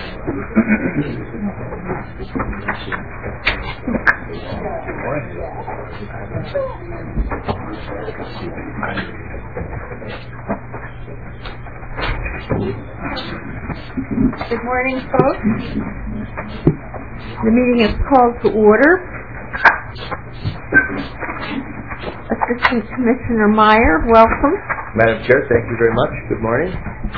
Good morning, folks. The meeting is called to order. Assistant Commissioner Meyer, welcome. Madam Chair, thank you very much. Good morning.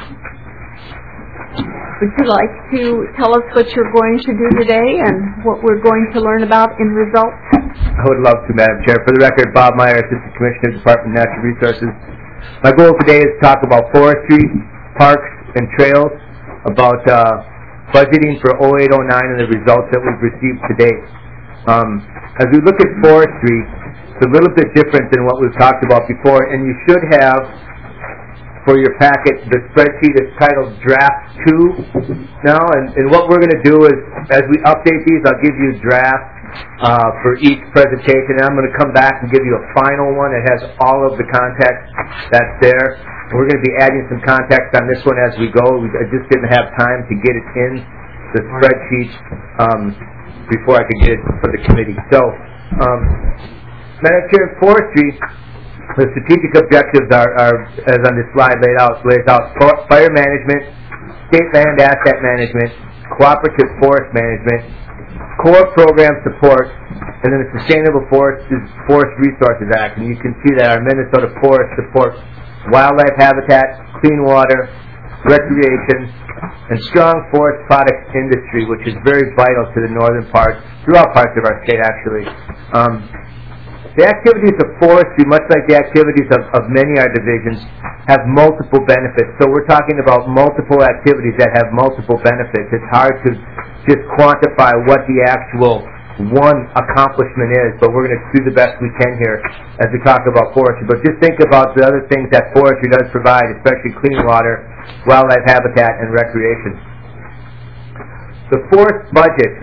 Would you like to tell us what you're going to do today and what we're going to learn about in results? I would love to, Madam Chair. For the record, Bob Meyer, Assistant Commissioner, Department of Natural Resources. My goal today is to talk about forestry, parks, and trails, about budgeting for 08-09 and the results that we've received to date. As we look at forestry, it's a little bit different than what we've talked about before, and you should have for your packet the spreadsheet is titled Draft 2 now, and what we're going to do is, as we update these, I'll give you a draft for each presentation, and I'm going to come back and give you a final one that has all of the context that's there. And we're going to be adding some context on this one as we go. I just didn't have time to get it in the spreadsheet before I could get it for the committee. So, Madam Chair, forestry, the strategic objectives are as on this slide lays out fire management, state land asset management, cooperative forest management, core program support, and then the Sustainable Forest Resources Act. And you can see that our Minnesota forests support wildlife habitat, clean water, recreation, and strong forest products industry, which is very vital to the northern parts, throughout parts of our state actually. The activities of forestry, much like the activities of many of our divisions, have multiple benefits. So we're talking about multiple activities that have multiple benefits. It's hard to just quantify what the actual one accomplishment is, but we're going to do the best we can here as we talk about forestry. But just think about the other things that forestry does provide, especially clean water, wildlife habitat, and recreation. The forest budget,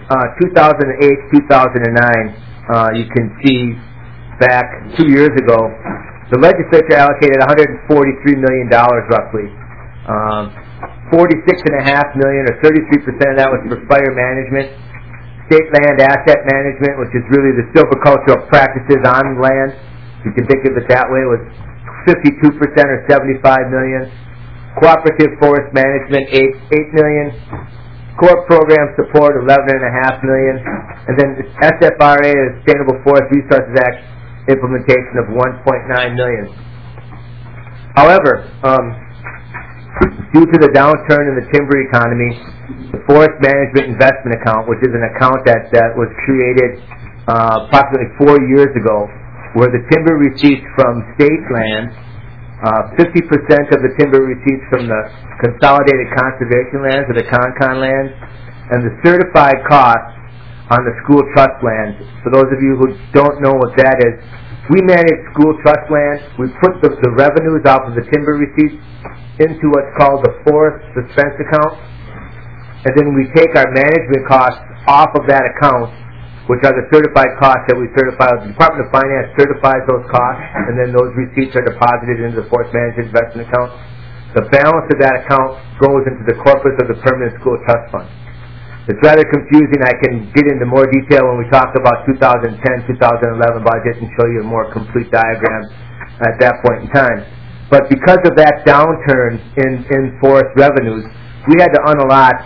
2008-2009, you can see back 2 years ago, the legislature allocated $143 million roughly. $46.5 million, or 33% of that, was for fire management. State land asset management, which is really the silvicultural practices on land, you can think of it that way, was 52%, or $75 million. Cooperative forest management, $8 million. Core program support, $11.5 million. And then the SFRA, the Sustainable Forest Resources Act, implementation of $1.9 million. However, due to the downturn in the timber economy, the Forest Management Investment Account, which is an account that was created approximately 4 years ago, where the timber receipts from state land, 50% of the timber receipts from the Consolidated Conservation Lands, or the CONCON lands, and the certified costs on the school trust lands. For those of you who don't know what that is, we manage school trust lands. We put the revenues off of the timber receipts into what's called the forest suspense account, and then we take our management costs off of that account, which are the certified costs that we certify. The Department of Finance certifies those costs, and then those receipts are deposited into the Forest Management Investment Account. The balance of that account goes into the corpus of the Permanent School Trust Fund. It's rather confusing. I can get into more detail when we talk about 2010-2011 budget and show you a more complete diagram at that point in time. But because of that downturn in forest revenues, we had to unallot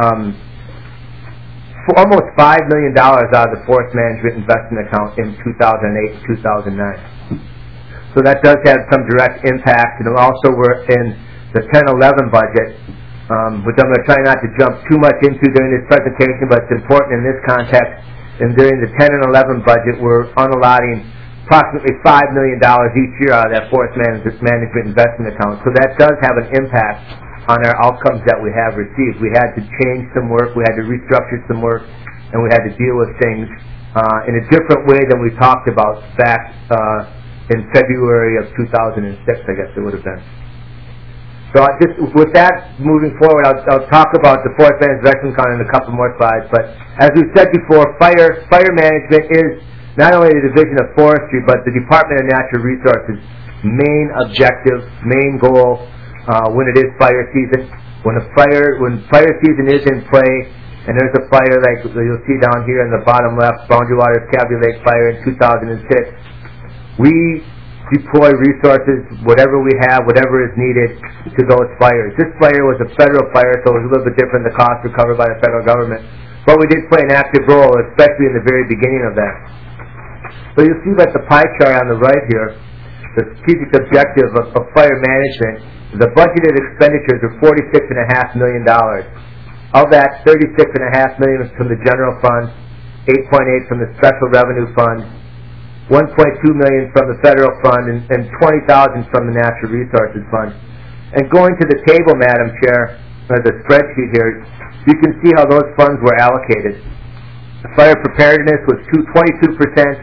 almost $5 million out of the Forest Management Investment Account in 2008-2009. So that does have some direct impact. And also we're in the 10-11 budget, which I'm going to try not to jump too much into during this presentation, but it's important in this context. And during the 10 and 11 budget, we're unallotting approximately $5 million each year out of that Forest Management Investment Account. So that does have an impact on our outcomes that we have received. We had to change some work, we had to restructure some work, and we had to deal with things in a different way than we talked about back in February of 2006, I guess it would have been. So just with that, moving forward, I'll talk about the Forest Management Investment Account in a couple more slides. But as we've said before, fire management is not only the Division of Forestry, but the Department of Natural Resources' main objective, main goal when it is fire season. When fire season is in play, and there's a fire like you'll see down here in the bottom left, Boundary Waters Cabby Lake fire in 2006, we deploy resources, whatever we have, whatever is needed to those fires. This fire was a federal fire, so it was a little bit different, the cost recovered by the federal government. But we did play an active role, especially in the very beginning of that. So you'll see that the pie chart on the right here, the strategic objective of fire management, the budgeted expenditures are $46.5 million. Of that, $36.5 million is from the general fund, 8.8 from the special revenue fund, 1.2 million from the federal fund, and 20,000 from the natural resources fund. And going to the table, Madam Chair, or the spreadsheet here, you can see how those funds were allocated. Fire preparedness was 22%.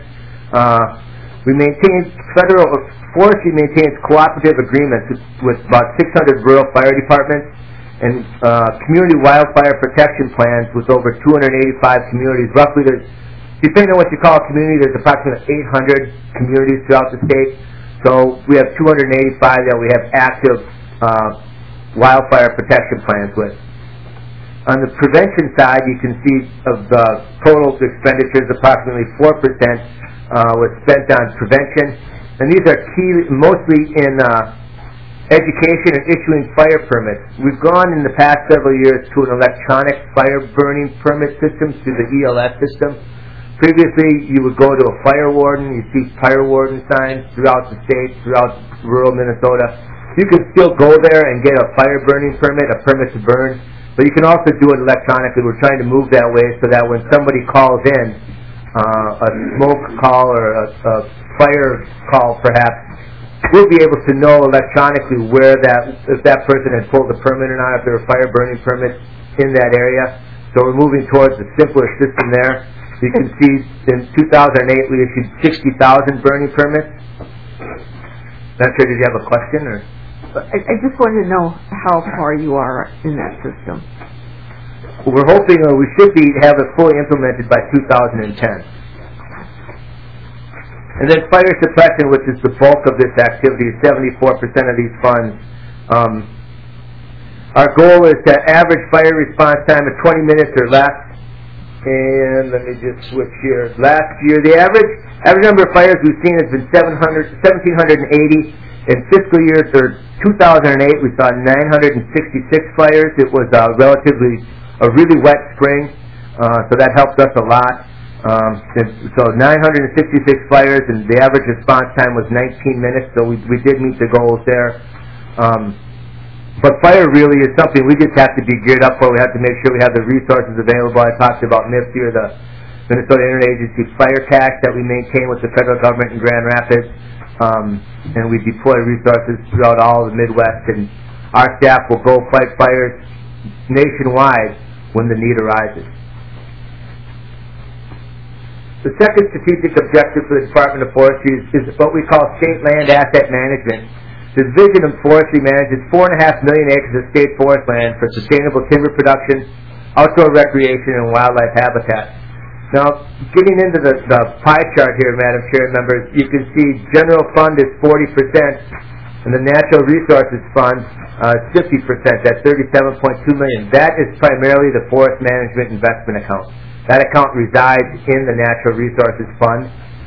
We maintained federal forestry maintains cooperative agreements with about 600 rural fire departments and community wildfire protection plans with over 285 communities. Roughly, there's, depending on what you call a community, there's approximately 800 communities throughout the state. So we have 285 that we have active wildfire protection plans with. On the prevention side, you can see of the total expenditures, approximately 4% was spent on prevention. And these are key mostly in education and issuing fire permits. We've gone in the past several years to an electronic fire burning permit system through the ELS system. Previously, you would go to a fire warden, you see fire warden signs throughout the state, throughout rural Minnesota. You can still go there and get a fire burning permit, a permit to burn, but you can also do it electronically. We're trying to move that way so that when somebody calls in, a smoke call or a fire call perhaps, we'll be able to know electronically where if that person had pulled a permit or not, if there were fire burning permits in that area. So we're moving towards a simpler system there. You can see in 2008 we issued 60,000 burning permits. Not sure, did you have a question? Or? I just wanted to know how far you are in that system. Well, we're hoping we should have it fully implemented by 2010. And then fire suppression, which is the bulk of this activity, 74% of these funds. Our goal is to average fire response time of 20 minutes or less. And let me just switch here. Last year, the average number of fires we've seen has been 1,780. In fiscal year 2008, we saw 966 fires. It was a really wet spring, so that helped us a lot. So 966 fires, and the average response time was 19 minutes, so we did meet the goals there. But fire really is something we just have to be geared up for. We have to make sure we have the resources available. I talked about MIFTI, or the Minnesota Interagency Fire Cache that we maintain with the federal government in Grand Rapids. And we deploy resources throughout all of the Midwest, and our staff will go fight fires nationwide when the need arises. The second strategic objective for the Department of Forestry is what we call state land asset management. The Division of Forestry manages 4.5 million acres of state forest land for sustainable timber production, outdoor recreation, and wildlife habitat. Now, getting into the pie chart here, Madam Chair, members, you can see general fund is 40%, and the natural resources fund is 50%. That's $37.2 million. That is primarily the forest management investment account. That account resides in the natural resources fund.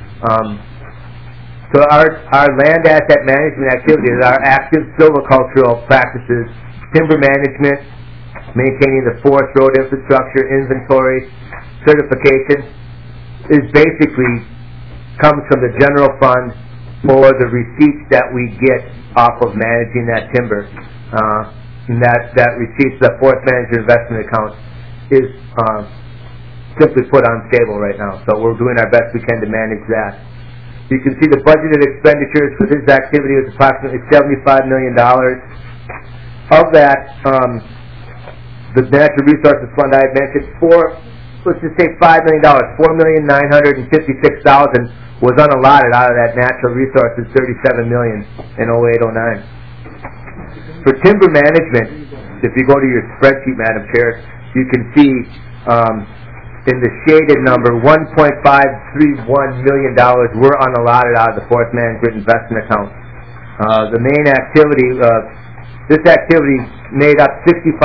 So our land asset management activities are active silvicultural practices, timber management, maintaining the forest road infrastructure, inventory, certification, is basically comes from the general fund for the receipts that we get off of managing that timber. And that receipts, the forest management investment account, is simply put unstable right now. So we're doing our best we can to manage that. You can see the budgeted expenditures for this activity is approximately $75 million. Of that, the Natural Resources Fund I had mentioned, let's just say $5 million, $4,956,000 was unallotted out of that Natural Resources $37 million in 08-09. For timber management, if you go to your spreadsheet, Madam Chair, you can see in the shaded number, $1.531 million were unallotted out of the forest management investment account. The main activity, this activity made up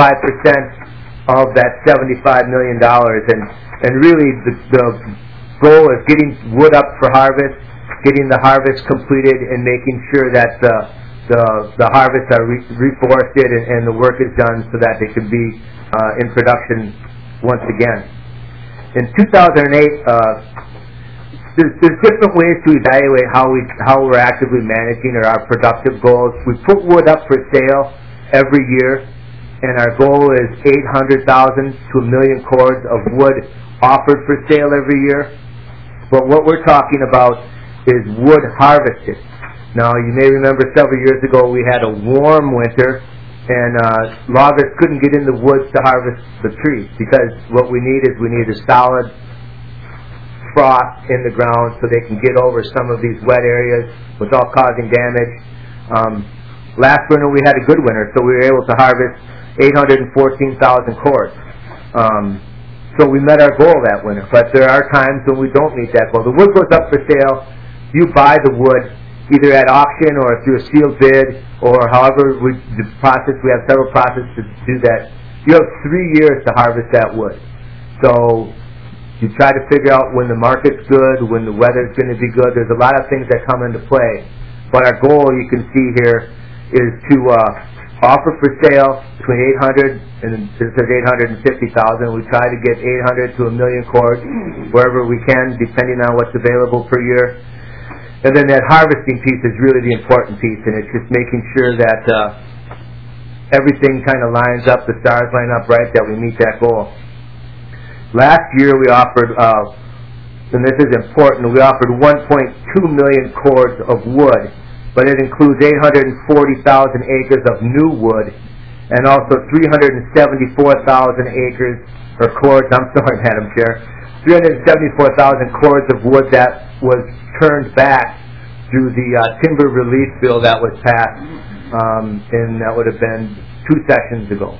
65% of that $75 million, and really the goal is getting wood up for harvest, getting the harvest completed, and making sure that the harvests are reforested and the work is done so that they can be in production once again. In 2008, there's different ways to evaluate how we're actively managing our productive goals. We put wood up for sale every year, and our goal is 800,000 to 1 million cords of wood offered for sale every year. But what we're talking about is wood harvested. Now, you may remember several years ago we had a warm winter, and loggers couldn't get in the woods to harvest the trees because what we need a solid frost in the ground so they can get over some of these wet areas without causing damage. Last winter we had a good winter, so we were able to harvest 814,000 cords. So we met our goal that winter, but there are times when we don't meet that goal. The wood goes up for sale. You buy the wood either at auction or through a sealed bid or however the process. We have several processes to do that. You have 3 years to harvest that wood. So you try to figure out when the market's good, when the weather's going to be good. There's a lot of things that come into play. But our goal, you can see here, is to offer for sale between 800 and it says 850,000. We try to get 800 to 1 million cords wherever we can, depending on what's available per year. And then that harvesting piece is really the important piece, and it's just making sure that everything kind of lines up, the stars line up right, that we meet that goal. Last year we offered, and this is important, we offered 1.2 million cords of wood, but it includes 840,000 acres of new wood and also 374,000 acres, or cords, Madam Chair, 374,000 cords of wood that was turned back through the timber relief bill that was passed, and that would have been 2 sessions ago.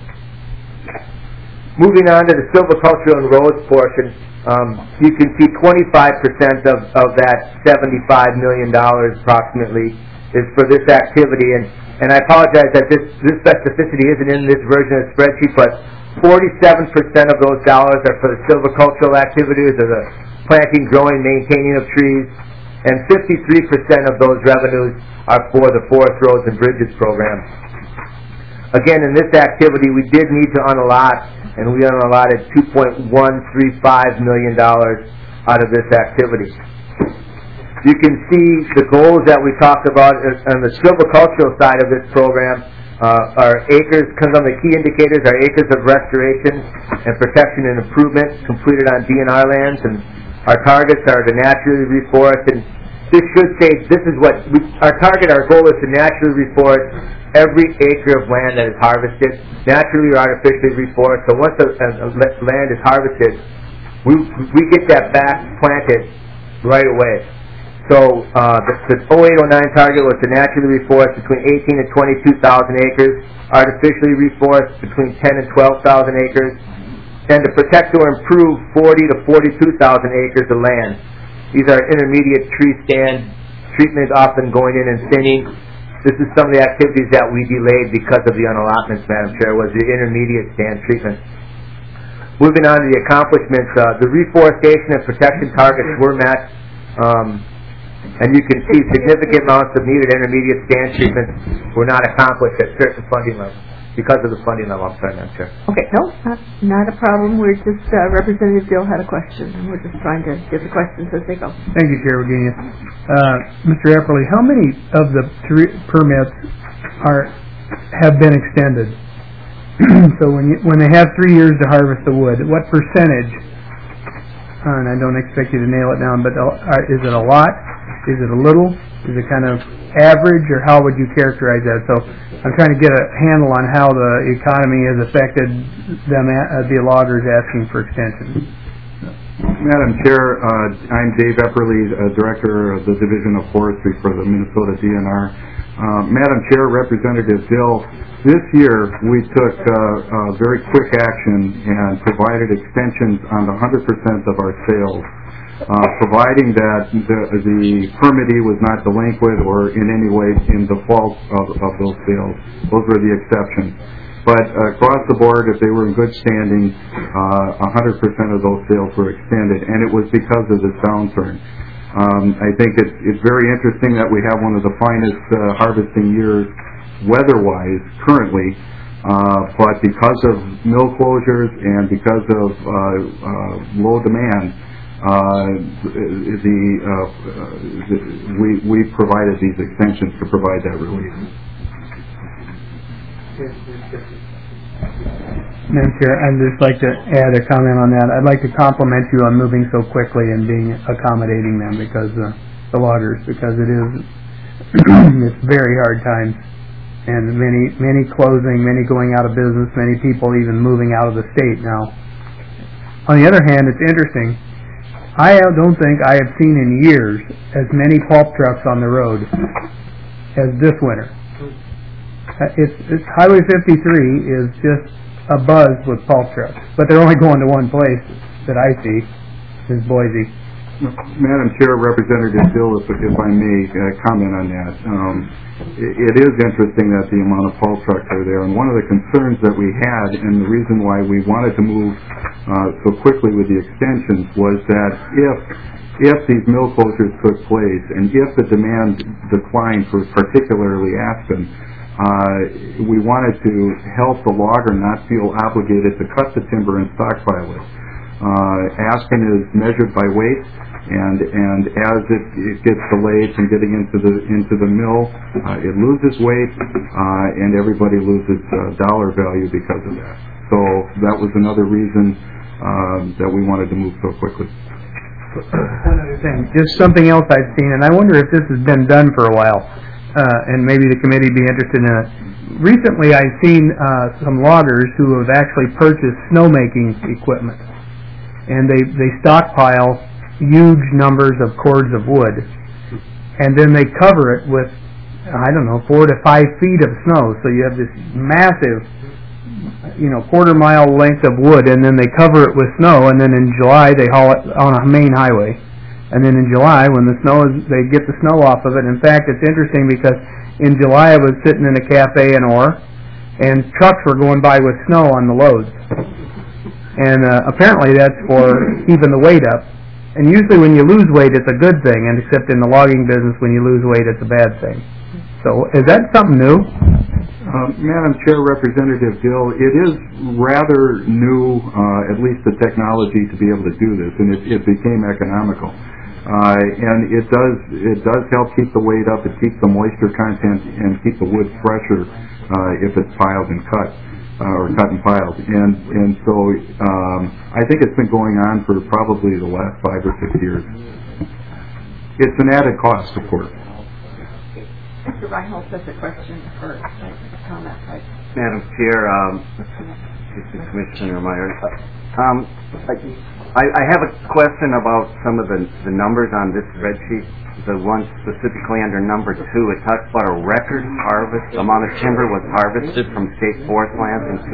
Moving on to the silviculture and roads portion, you can see 25% of that $75 million approximately is for this activity, and I apologize that this specificity isn't in this version of the spreadsheet, but 47% of those dollars are for the silvicultural activities, or the planting, growing, maintaining of trees, and 53% of those revenues are for the Forest Roads and Bridges program. Again, in this activity, we did need to unallot, and we unallotted $2.135 million out of this activity. You can see the goals that we talked about on the silvicultural side of this program. Our acres, because on the key indicators, our acres of restoration and protection and improvement completed on DNR lands, and our targets are to naturally reforest. And this should say this is what our target. Our goal is to naturally reforest every acre of land that is harvested, naturally or artificially reforest. So once the land is harvested, we get that back planted right away. So the 0809 target was to naturally reforest between 18 and 22,000 acres, artificially reforest between 10 and 12,000 acres, and to protect or improve 40 to 42,000 acres of land. These are intermediate tree stand treatment, often going in and thinning. This is some of the activities that we delayed because of the unallotments, Madam Chair, was the intermediate stand treatment. Moving on to the accomplishments, the reforestation and protection targets were met. And you can see significant amounts of needed intermediate stand treatments were not accomplished at certain funding levels because of the funding level. I'm sorry, Madam Chair. Okay, no, not a problem. We're just, Representative Dill had a question, and we're just trying to get the questions as they go. Thank you, Chair Virginia. Mr. Epperly, how many of the permits have been extended? So when they have 3 years to harvest the wood, what percentage, and I don't expect you to nail it down, but is it a lot? Is it a little? Is it kind of average, or how would you characterize that? So I'm trying to get a handle on how the economy has affected them, the loggers asking for extensions. Madam Chair, I'm Dave Epperly, Director of the Division of Forestry for the Minnesota DNR. Madam Chair, Representative Dill, this year we took very quick action and provided extensions on 100% of our sales, providing that the permittee was not delinquent or in any way in default of those sales. Those were the exceptions. But across the board, if they were in good standing, 100% of those sales were extended, and it was because of this downturn. I think it's very interesting that we have one of the finest harvesting years weather-wise currently, but because of mill closures and because of low demand, we provided these extensions to provide that relief. Madam Chair, I'd just like to add a comment on that. I'd like to compliment you on moving so quickly and being accommodating them, because the loggers, because it is it's very hard times, and many closing, many going out of business, many people even moving out of the state now. On the other hand, it's interesting. I don't think I have seen in years as many pulp trucks on the road as this winter. It's Highway 53 is just a buzz with pulp trucks, but they're only going to one place that I see, is Boise. Madam Chair, Representative Dill, if I may comment on that. It is interesting that the amount of pulp trucks are there, and one of the concerns that we had, and the reason why we wanted to move so quickly with the extensions, was that if these mill closures took place, and if the demand declined for particularly Aspen, we wanted to help the logger not feel obligated to cut the timber and stockpile it. Aspen is measured by weight, and as it gets delayed from getting into the mill, it loses weight, and everybody loses dollar value because of that. So that was another reason that we wanted to move so quickly. One other thing, just something else I've seen, and I wonder if this has been done for a while. And maybe the committee be interested in it. Recently, I've seen some loggers who have actually purchased snowmaking equipment, and they stockpile huge numbers of cords of wood, and then they cover it with, 4 to 5 feet of snow. So you have this massive, quarter-mile length of wood, and then they cover it with snow, and then in July they haul it on a main highway. And then in July, when they get the snow off of it. In fact, it's interesting because in July I was sitting in a cafe in Orr, and trucks were going by with snow on the loads. And apparently that's for keeping the weight up. And usually when you lose weight, it's a good thing, and except in the logging business, when you lose weight, it's a bad thing. So is that something new? Madam Chair, Representative Dill, it is rather new, at least the technology to be able to do this, and it became economical. And it does help keep the weight up, it keeps the moisture content, and keep the wood fresher if it's piled and cut, or cut and piled. And so I think it's been going on for probably the last 5 or 6 years. It's an added cost, of course. Mr. Reinhold has a question for comment. Madam Chair, Commissioner Meyer, I have a question about some of the numbers on this spreadsheet. The one specifically under number 2, it talks about a record harvest. Amount of timber was harvested from state forest lands in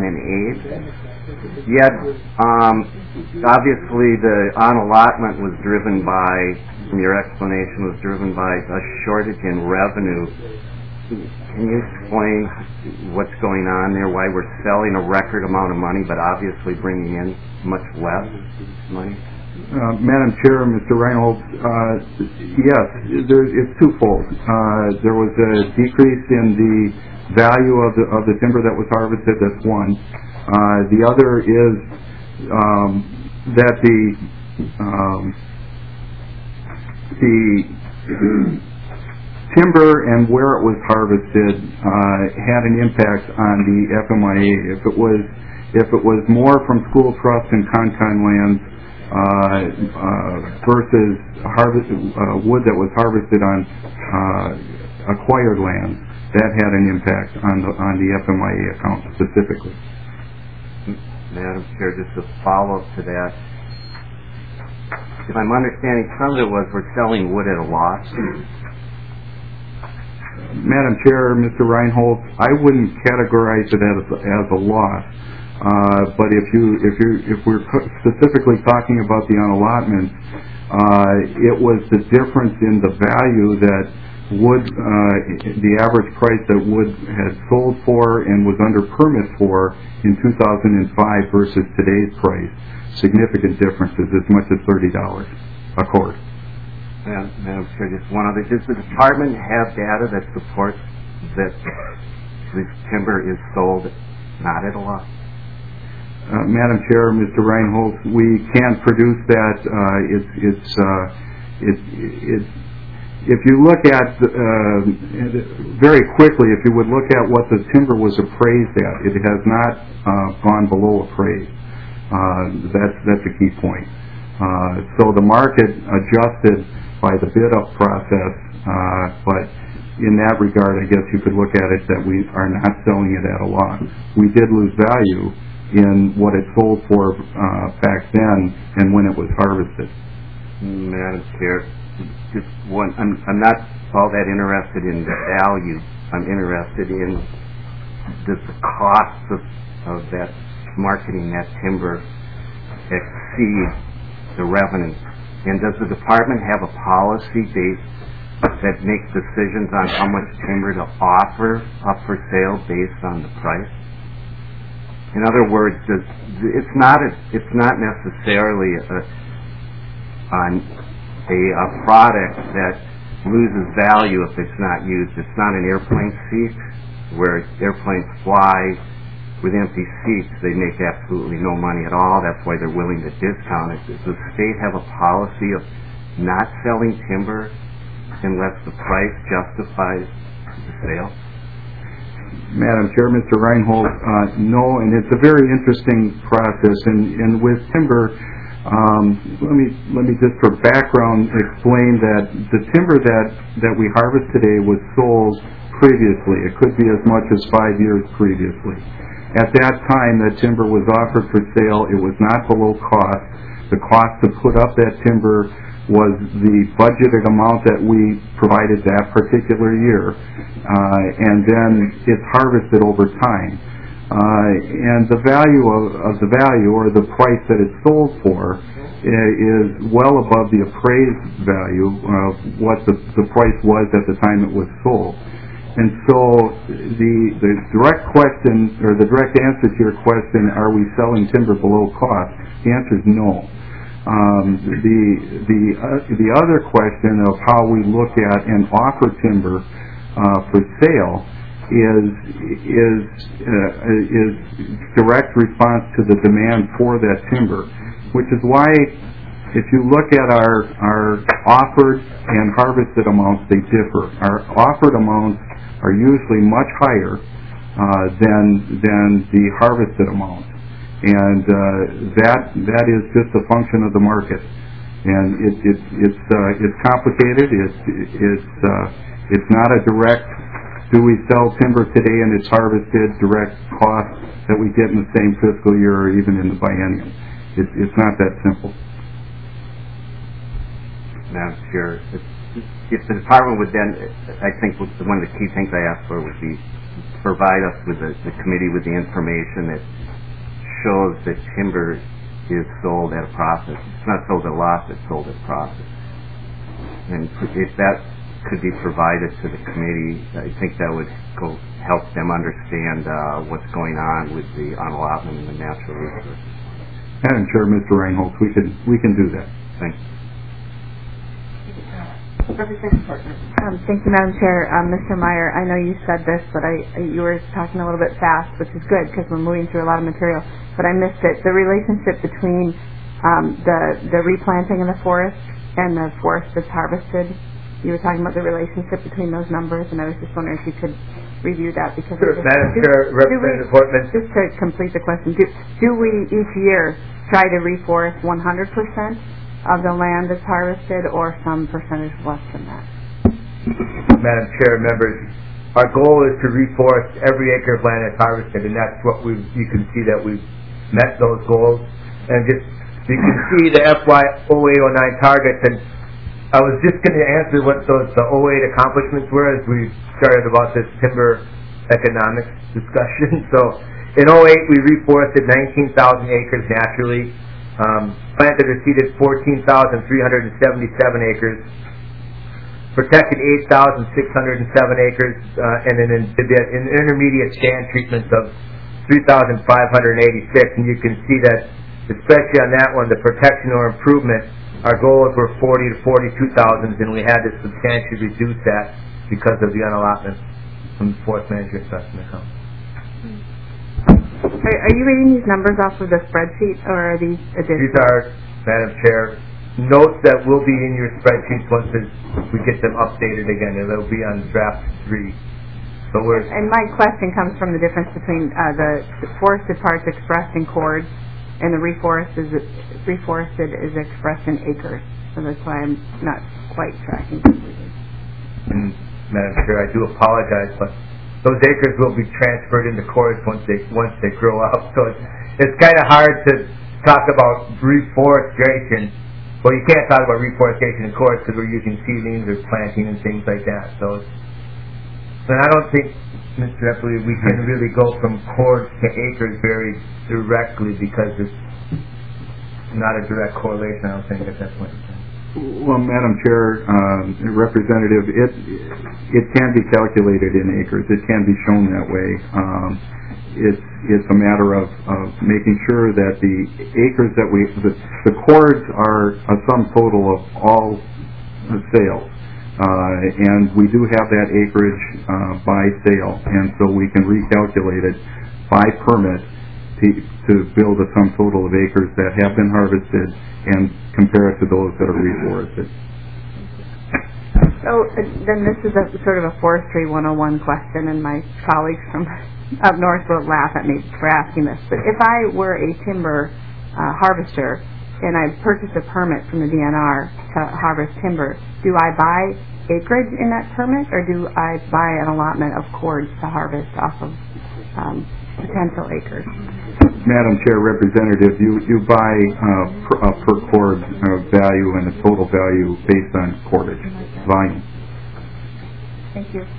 2008. Yet, obviously, the on-allotment was driven by, from your explanation, was driven by a shortage in revenue. Can you explain what's going on there, why we're selling a record amount of money but obviously bringing in much less money? Madam Chair, Mr. Reinhold, yes, it's twofold. There was a decrease in the value of the timber that was harvested, that's one. The other is that the timber and where it was harvested had an impact on the FMIA. If it was more from school trust and con lands versus wood that was harvested on acquired land, that had an impact on the FMIA account specifically. Madam Chair, just a follow-up to that. If I'm understanding, some of it was we're selling wood at a loss. Madam Chair, Mr. Reinhold, I wouldn't categorize it as a loss. But if we're specifically talking about the unallotment, it was the difference in the value that wood, the average price that wood had sold for and was under permit for in 2005 versus today's price, significant differences, as much as $30 a cord. Madam Chair, just one other. Does the department have data that supports that this timber is sold not at a loss? Madam Chair, Mr. Reinholz, we can't produce that. If you look at very quickly, if you would look at what the timber was appraised at, it has not gone below appraised. That's a key point. So the market adjusted by the bid-up process, but in that regard, I guess you could look at it that we are not selling it at a loss. We did lose value in what it sold for back then and when it was harvested. Madam Chair, just one. I'm not all that interested in the value. I'm interested in does the cost of that marketing that timber exceed the revenue, and does the department have a policy that makes decisions on how much timber to offer up for sale based on the price? In other words, it's not necessarily a product that loses value if it's not used. It's not an airplane seat where airplanes fly with empty seats. They make absolutely no money at all. That's why they're willing to discount it. Does the state have a policy of not selling timber unless the price justifies the sale? Madam Chair, Mr. Reinholz, no, and it's a very interesting process. And with timber, let me just for background explain that the timber that we harvest today was sold previously. It could be as much as 5 years previously. At that time, that timber was offered for sale. It was not below cost. The cost to put up that timber was the budgeted amount that we provided that particular year, and then it's harvested over time. And the value of the value, or the price that it's sold for, is well above the appraised value of what the price was at the time it was sold. And so the direct question, or the direct answer to your question, are we selling timber below cost? The answer is no. The other question of how we look at and offer timber for sale is direct response to the demand for that timber, which is why if you look at our offered and harvested amounts, they differ. Our offered amounts are usually much higher than the harvested amounts. And that is just a function of the market, and it's complicated. It's not a direct. Do we sell timber today and it's harvested direct cost that we get in the same fiscal year or even in the biennium? It's not that simple. Madam Chair, if the department would then, I think one of the key things I asked for would be provide us with the committee with the information that shows that timber is sold at a profit. It's not sold at a loss, it's sold at a profit. And if that could be provided to the committee, I think that would help them understand what's going on with the unallotment and the natural resources. Madam Chair, Mr. Reinholz, we can do that. Thanks. Thank you, Madam Chair. Mr. Meyer, I know you said this, but you were talking a little bit fast, which is good because we're moving through a lot of material, but I missed it. The relationship between the replanting in the forest and the forest that's harvested, you were talking about the relationship between those numbers, and I was just wondering if you could review that. Because sure, Madam Chair, Representative Portman. Just to complete the question, do we each year try to reforest 100% of the land that's harvested, or some percentage less than that? Madam Chair, members, our goal is to reforest every acre of land that's harvested, and that's what you can see that we've met those goals. And just you can see the FY 08-09 targets, and I was just going to answer what the 08 accomplishments were as we started about this timber economics discussion. So in 08 we reforested 19,000 acres naturally. Planted or seeded 14,377 acres. protected 8,607 acres, and an intermediate stand treatments of 3,586. And you can see that, especially on that one, the protection or improvement, our goals were 40 to 42,000, and we had to substantially reduce that because of the unallotment from the Forest Management Trust account. Are you reading these numbers off of the spreadsheet, or are these additional? These are, Madam Chair, notes that will be in your spreadsheets once we get them updated again, and they'll be on draft 3. So and my question comes from the difference between the forested parts expressed in cords and the reforested is expressed in acres. So that's why I'm not quite tracking completely. Madam Chair, I do apologize, but those acres will be transferred into cords once they grow up. So it's kind of hard to talk about reforestation. Well, you can't talk about reforestation in cords because we're using seedlings or planting and things like that. So, and I don't think, Mr. Eppley, we can really go from cords to acres very directly because it's not a direct correlation, I don't think, at that point in time. Well, Madam Chair, Representative, it can be calculated in acres. It can be shown that way. It's a matter of making sure that the acres that the cords are a sum total of all sales. And we do have that acreage by sale, and so we can recalculate it by permit to build a sum total of acres that have been harvested and compare it to those that are reforested. So then this is a sort of a Forestry 101 question, and my colleagues from up north will laugh at me for asking this. But if I were a timber harvester and I purchased a permit from the DNR to harvest timber, do I buy acreage in that permit, or do I buy an allotment of cords to harvest off of potential acres? Madam Chair, Representative, you buy a per cord value and a total value based on cordage volume. Thank you.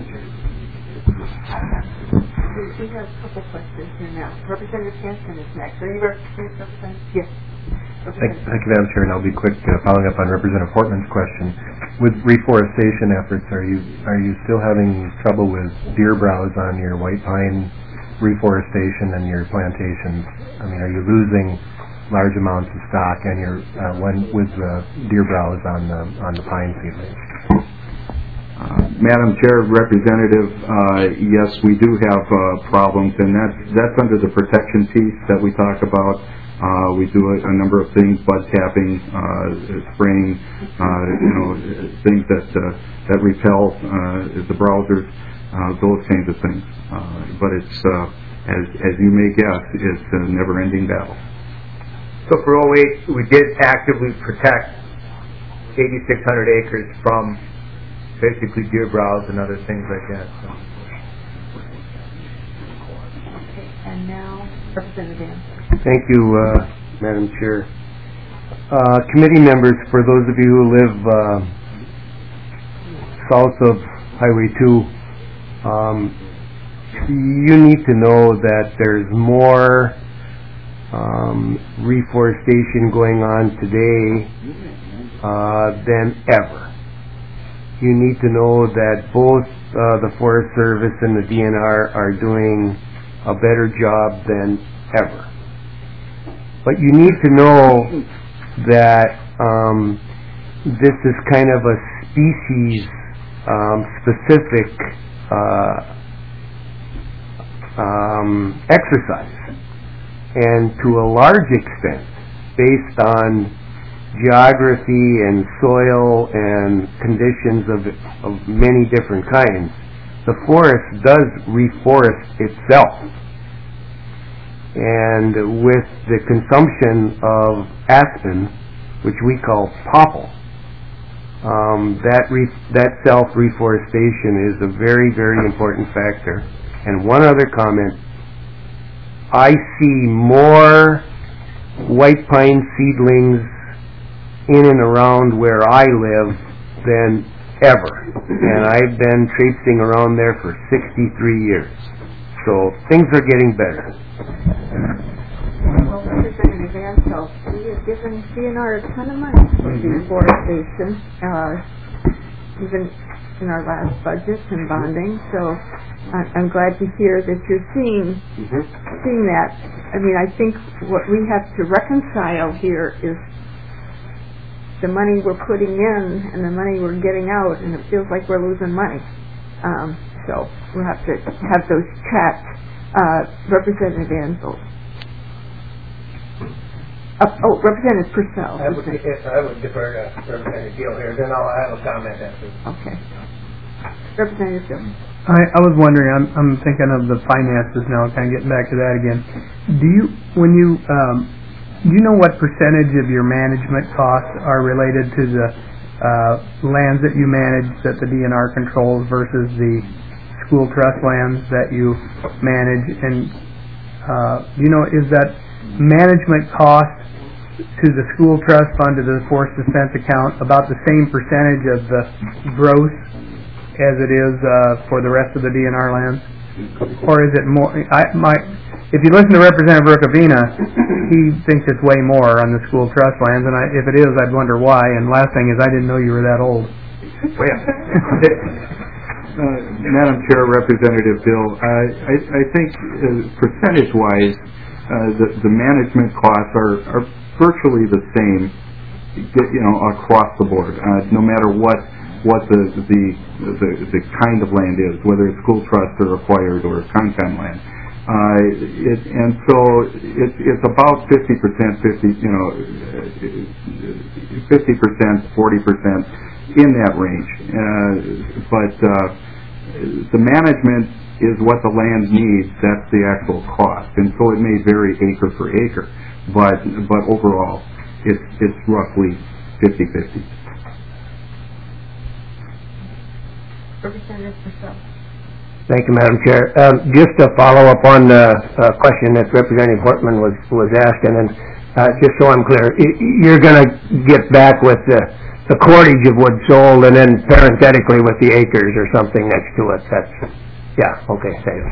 We have a couple questions here now. Representative Hanson is next. Are you Representative? Yes. Thank you, Madam Chair, and I'll be quick following up on Representative Portman's question. With reforestation efforts, are you still having trouble with deer browse on your white pine reforestation and your plantations? I mean, are you losing large amounts of stock and your with deer browse on the pine seedlings? Madam Chair, Representative, yes, we do have problems, and that's under the protection piece that we talk about. We do a number of things: bud tapping, spraying, things that repel the browsers, those kinds of things. But it's as you may guess, it's a never-ending battle. So for 08, we did actively protect 8,600 acres from basically deer browse and other things like that. So. Okay, and now Representative Dan. Thank you, Madam Chair. Committee members, for those of you who live south of Highway 2, you need to know that there's more reforestation going on today than ever. You need to know that both the Forest Service and the DNR are doing a better job than ever. But you need to know that this is kind of a species specific exercise, and to a large extent based on geography and soil and conditions of many different kinds. The forest does reforest itself, and with the consumption of aspen, which we call popple, that self-reforestation is a very, very important factor. And one other comment: I see more white pine seedlings in and around where I live than ever, and I've been traipsing around there for 63 years. So things are getting better. Well, Representative Ansel, we have given DNR a ton of money for deforestation. even in our last budget and bonding. So I'm glad to hear that you're seeing that. I mean, I think what we have to reconcile here is the money we're putting in and the money we're getting out, and it feels like we're losing money. So we'll have to have those checked. Representative Ansel. Representative Purcell. I would defer to Representative Gill here, then I'll have a comment after. Okay. Representative Gill. I was wondering, I'm thinking of the finances now, kind of getting back to that again. Do you know what percentage of your management costs are related to the lands that you manage that the DNR controls versus the school trust lands that you manage? And is that management cost to the school trust fund, to the Forest Defense account, about the same percentage of the gross as it is for the rest of the DNR lands? Or is it more? If you listen to Representative Rukavina, he thinks it's way more on the school trust lands, and if it is, I'd wonder why. And last thing is, I didn't know you were that old. Madam Chair, Representative Bill, I think percentage-wise, the management costs are virtually the same, across the board, no matter what the kind of land is, whether it's school trust or acquired or Concom land. And so it's about 50%, 40% in that range. But the management is what the land needs. That's the actual cost, and so it may vary acre for acre. But overall, it's roughly 50-50. Representative Purcell. Thank you, Madam Chair. Just to follow up on the question that Representative Hortman was asking, and just so I'm clear, you're going to get back with the cordage of what's sold, and then parenthetically with the acres or something next to it. Okay, thanks.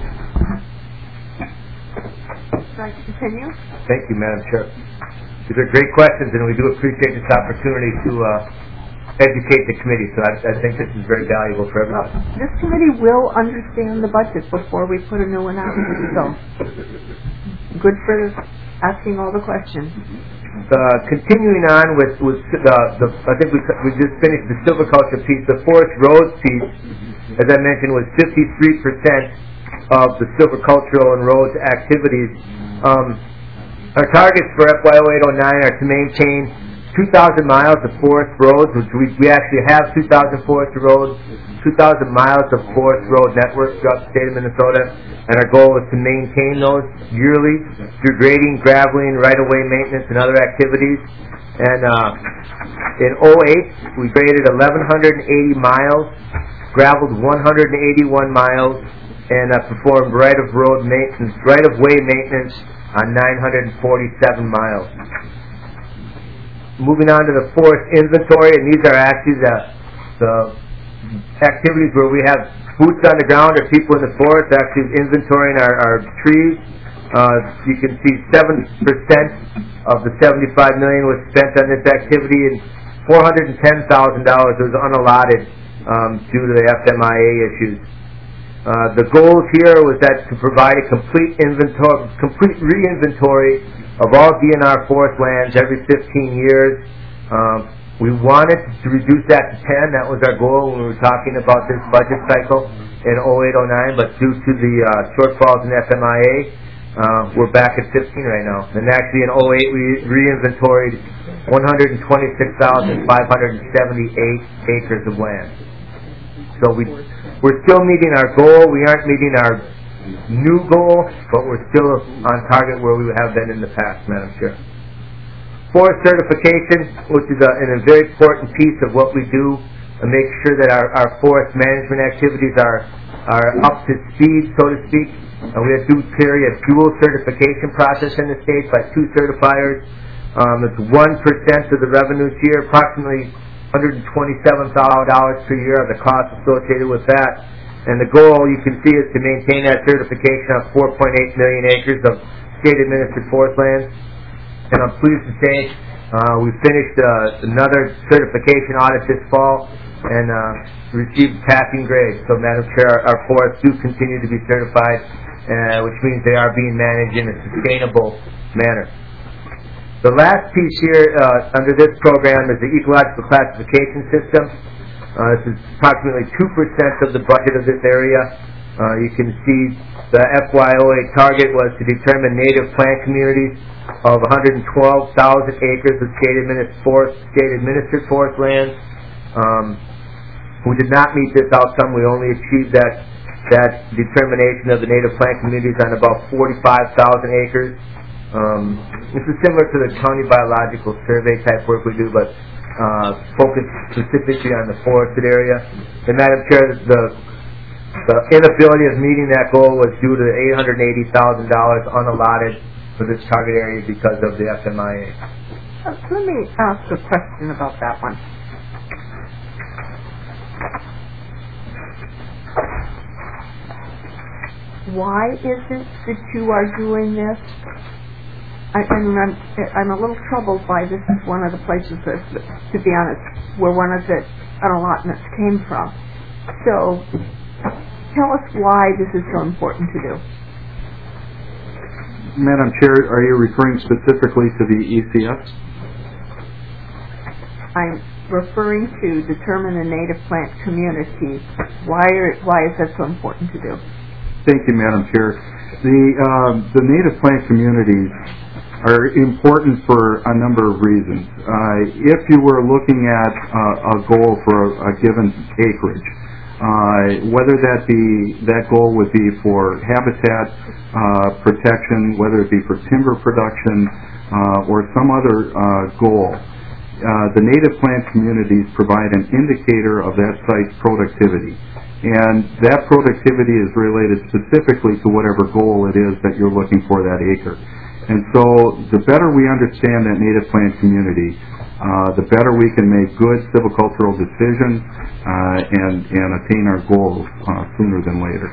Like to continue? Thank you, Madam Chair. These are great questions, and we do appreciate this opportunity to educate the committee, so I think this is very valuable for everyone. This committee will understand the budget before we put a new one out, so good for asking all the questions. Continuing on with I think we just finished the silviculture piece. The forest roads piece, as I mentioned, was 53% of the silvicultural and roads activities. Our targets for FY0809 are to maintain 2,000 miles of forest roads, which we actually have 2,000 forest roads, 2,000 miles of forest road network throughout the state of Minnesota, and our goal is to maintain those yearly through grading, graveling, right-of-way maintenance, and other activities. And in 2008, we graded 1,180 miles, graveled 181 miles, and performed right-of-way maintenance on 947 miles. Moving on to the forest inventory, and these are actually the activities where we have boots on the ground or people in the forest actually inventorying our trees. You can see 7% of the $75 million was spent on this activity, and $410,000 was unallotted due to the FMIA issues. The goals here was that to provide a complete re-inventory of all DNR forest lands every 15 years. We wanted to reduce that to 10. That was our goal when we were talking about this budget cycle in 08-09, but due to the shortfalls in FMIA, we're back at 15 right now. And actually in 08, we re-inventoried 126,578 acres of land. So we're still meeting our goal. We aren't meeting our new goal, but we're still on target where we have been in the past, Madam Chair. Forest certification, which is a very important piece of what we do, and make sure that our forest management activities are up to speed, so to speak. We do carry a dual certification process in the state by 2 certifiers. It's 1% of the revenues here, approximately $127,000 per year of the cost associated with that. And the goal, you can see, is to maintain that certification of 4.8 million acres of state-administered forest lands. And I'm pleased to say we finished another certification audit this fall and received passing grades. So, Madam Chair, our forests do continue to be certified, which means they are being managed in a sustainable manner. The last piece here under this program is the ecological classification system. This is approximately 2% of the budget of this area. You can see the FY08 target was to determine native plant communities of 112,000 acres of state-administered forest lands. We did not meet this outcome. We only achieved that determination of the native plant communities on about 45,000 acres. This is similar to the county biological survey type work we do, but focused specifically on the forested area. And Madam Chair, the inability of meeting that goal was due to the $880,000 unallotted for this target area because of the FMIA. Let me ask a question about that one. Why is it that you are doing this? I'm a little troubled by this is one of the places that, to be honest, where one of the unallotments came from. So, tell us why this is so important to do. Madam Chair, are you referring specifically to the ECS? I'm referring to determine a native plant community. Why is that so important to do? Thank you, Madam Chair. The native plant communities are important for a number of reasons. If you were looking at a goal for a given acreage, whether that goal would be for habitat protection, whether it be for timber production, or some other goal, the native plant communities provide an indicator of that site's productivity. And that productivity is related specifically to whatever goal it is that you're looking for that acre. And so the better we understand that native plant community, the better we can make good silvicultural decisions and attain our goals sooner than later.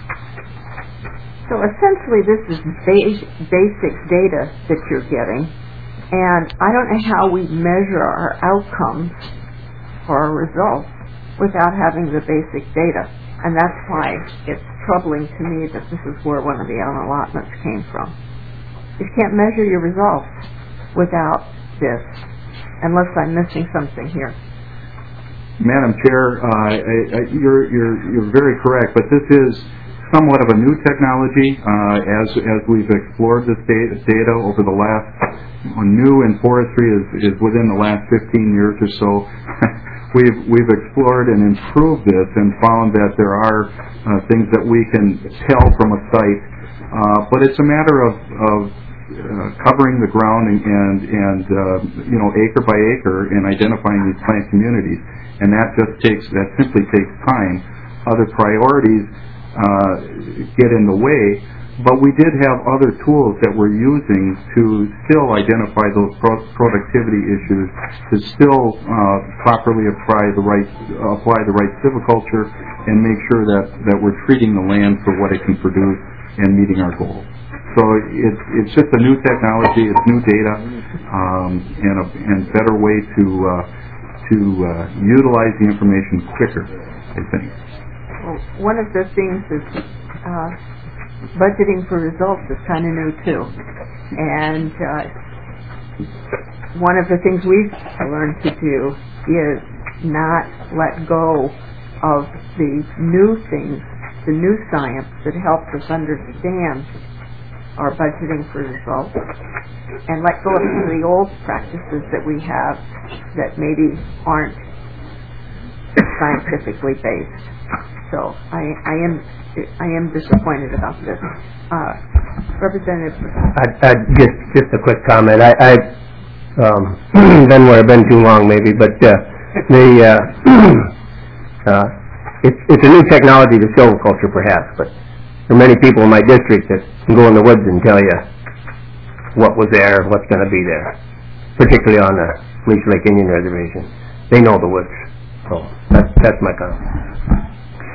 So essentially this is basic data that you're getting, and I don't know how we measure our outcomes or our results without having the basic data. And that's why it's troubling to me that this is where one of the unallotments came from. You can't measure your results without this, unless I'm missing something here. Madam Chair, you're very correct, but this is somewhat of a new technology as we've explored this data over the last, new in forestry is within the last 15 years or so. We've explored and improved this and found that there are things that we can tell from a site, but it's a matter of covering the ground and acre by acre and identifying these plant communities, and that simply takes time. Other priorities get in the way, but we did have other tools that we're using to still identify those productivity issues, to still properly apply the right silviculture and make sure that we're treating the land for what it can produce and meeting our goals. So it's just a new technology, it's new data, and better way to utilize the information quicker, I think. Well, one of the things is budgeting for results is kind of new too, and one of the things we've learned to do is not let go of the new things, the new science that helps us understand our budgeting for results, and let go of some of the old practices that we have that maybe aren't scientifically based. So I am disappointed about this. Representative. Just a quick comment. Then would have been too long maybe, but it's a new technology to silviculture perhaps, but there are many people in my district that can go in the woods and tell you what was there, what's going to be there, particularly on the Leech Lake Indian Reservation. They know the woods. So that's my comment.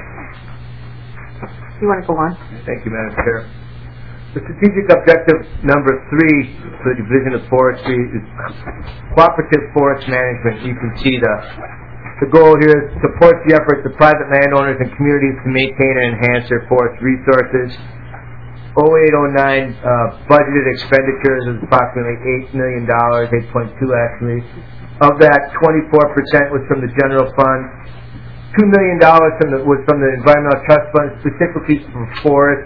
You want to go on? Thank you, Madam Chair. The strategic objective number 3 for the Division of Forestry is cooperative forest management. You can see the The goal here is to support the efforts of private landowners and communities to maintain and enhance their forest resources. 0809 budgeted expenditures is approximately $8 million, 8.2 actually. Of that, 24% was from the general fund. $2 million was from the Environmental Trust Fund, specifically for forest,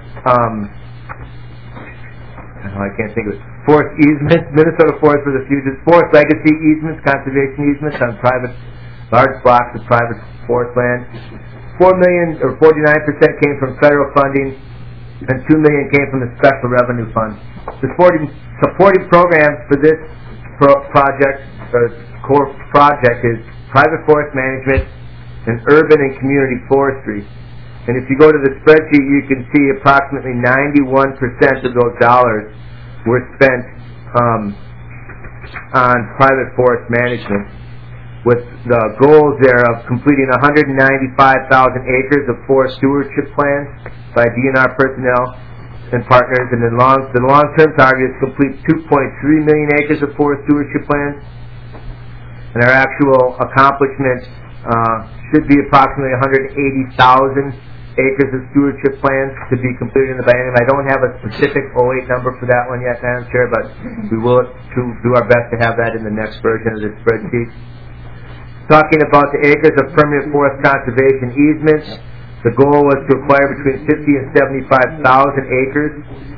I can't think of it, forest easements, Minnesota Forest for the Future, forest legacy easements, conservation easements on private, large blocks of private forest land. $4 million, or 49%, came from federal funding, and $2 million came from the Special Revenue Fund. The supporting programs for this project, core project, is private forest management and urban and community forestry. And if you go to the spreadsheet, you can see approximately 91% of those dollars were spent on private forest management, with the goals there of completing 195,000 acres of forest stewardship plans by DNR personnel and partners, and the long-term target is to complete 2.3 million acres of forest stewardship plans, and our actual accomplishment should be approximately 180,000 acres of stewardship plans to be completed in the biennium. I don't have a specific 08 number for that one yet, Madam Chair, but we will do our best to have that in the next version of this spreadsheet. Talking about the acres of permanent forest conservation easements, the goal was to acquire between 50 and 75,000 acres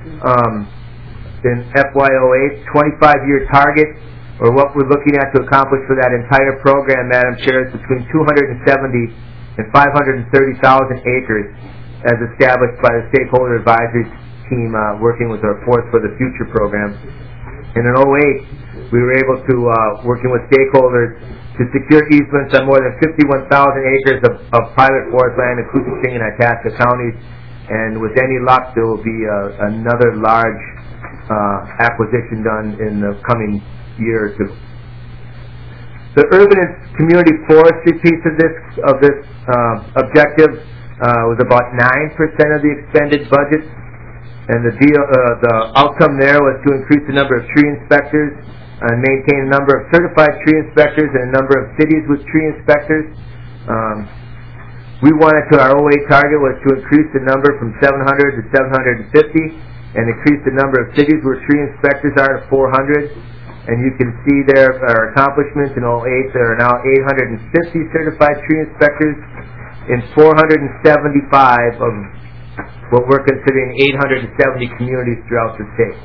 in FY08. 25-year target, or what we're looking at to accomplish for that entire program, Madam Chair, is between 270 and 530,000 acres, as established by the Stakeholder Advisory Team working with our Forest for the Future program. And in 08, we were able to, working with stakeholders, to secure easements on more than 51,000 acres of private forest land in Kootenai and Itasca counties. And with any luck, there will be another large acquisition done in the coming year or two. The urban and community forestry piece of this objective was about 9% of the expended budget, and the outcome there was to increase the number of tree inspectors and maintain a number of certified tree inspectors and a number of cities with tree inspectors. We wanted to, our 08 target was to increase the number from 700 to 750 and increase the number of cities where tree inspectors are to 400. And you can see there our accomplishments in 08. There are now 850 certified tree inspectors in 475 of what we're considering 870 communities throughout the state.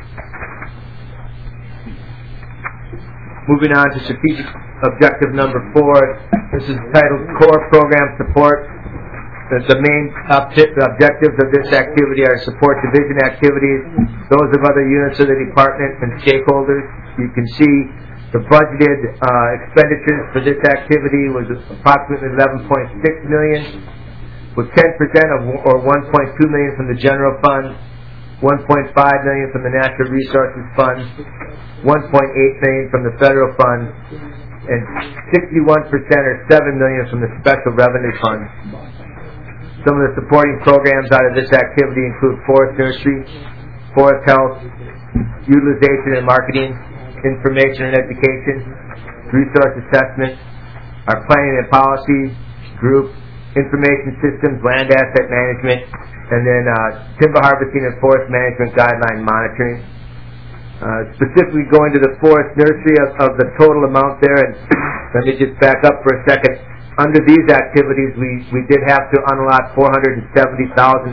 Moving on to strategic objective number 4. This is titled Core Program Support. The main objectives of this activity are support division activities, those of other units of the department and stakeholders. You can see the budgeted expenditures for this activity was approximately $11.6 million, with 10% of, or $1.2 million from the general fund, $1.5 million from the Natural Resources Fund, $1.8 million from the federal fund, and 61% or $7 million from the Special Revenue Fund. Some of the supporting programs out of this activity include forest nursery, forest health, utilization and marketing, information and education, resource assessment, our planning and policy group, information systems, land asset management, and then timber harvesting and forest management guideline monitoring. Specifically going to the forest nursery of the total amount there, and let me just back up for a second. Under these activities, we did have to unlock $470,000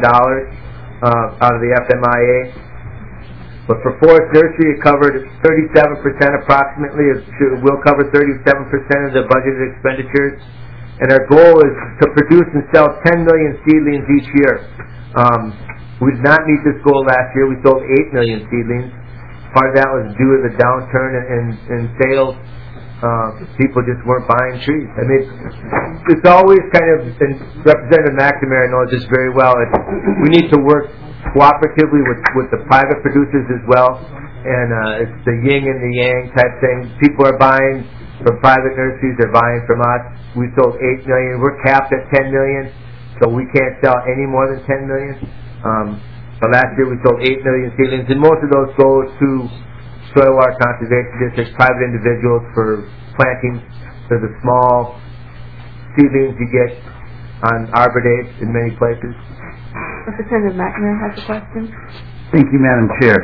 out of the FMIA. But for forest nursery, it covered 37% approximately. It will cover 37% of the budgeted expenditures. And our goal is to produce and sell 10 million seedlings each year. We did not meet this goal last year. We sold 8 million seedlings. Part of that was due to the downturn in sales. People just weren't buying trees. I mean, it's always kind of, and Representative McNamara knows this very well, we need to work cooperatively with the private producers as well, and it's the yin and the yang type thing. People are buying from private nurseries, they're buying from us. We sold 8 million. We're capped at 10 million, so we can't sell any more than 10 million. But last year we sold 8 million seedlings, and most of those go to soil water conservation districts, private individuals for planting for the small seedlings you get on Arbor Days in many places? Representative McNamara has a question. Thank you, Madam Chair.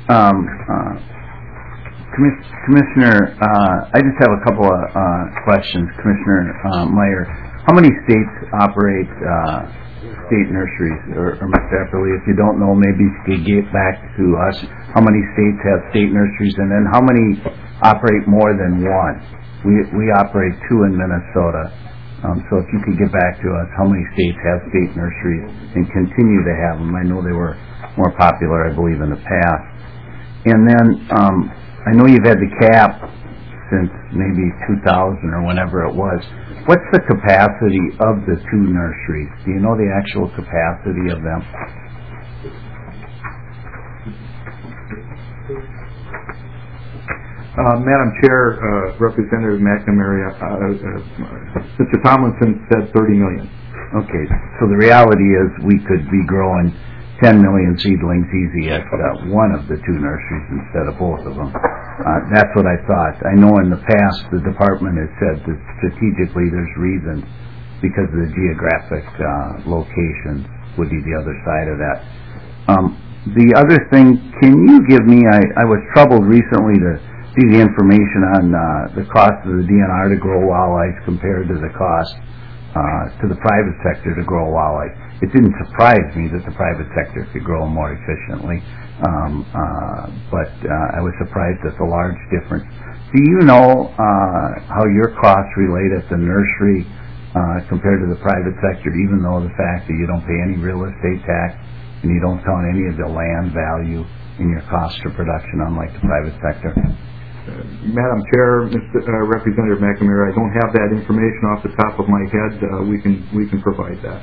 Commissioner, I just have a couple of questions. Commissioner Meyer, how many states operate state nurseries? Or Mr. Epperly, if you don't know, maybe you could get back to us. How many states have state nurseries, and then how many operate more than one? We operate 2 in Minnesota. So if you could get back to us, how many states have state nurseries and continue to have them? I know they were more popular, I believe, in the past. And then I know you've had the cap since maybe 2000 or whenever it was. What's the capacity of the 2 nurseries? Do you know the actual capacity of them? Madam Chair, Representative McNamara, Mr. Tomlinson said 30 million. Okay, so the reality is we could be growing 10 million seedlings easy at one of the 2 nurseries instead of both of them. That's what I thought. I know in the past the department has said that strategically there's reasons because of the geographic locations would be the other side of that. The other thing, can you give me, I was troubled recently to see the information on the cost of the DNR to grow walleyes compared to the cost to the private sector to grow walleye. It didn't surprise me that the private sector could grow more efficiently, but I was surprised at the large difference. Do you know how your costs relate at the nursery compared to the private sector, even though the fact that you don't pay any real estate tax and you don't count any of the land value in your cost of production, unlike the private sector? Madam Chair, Representative McNamara, I don't have that information off the top of my head. We can provide that.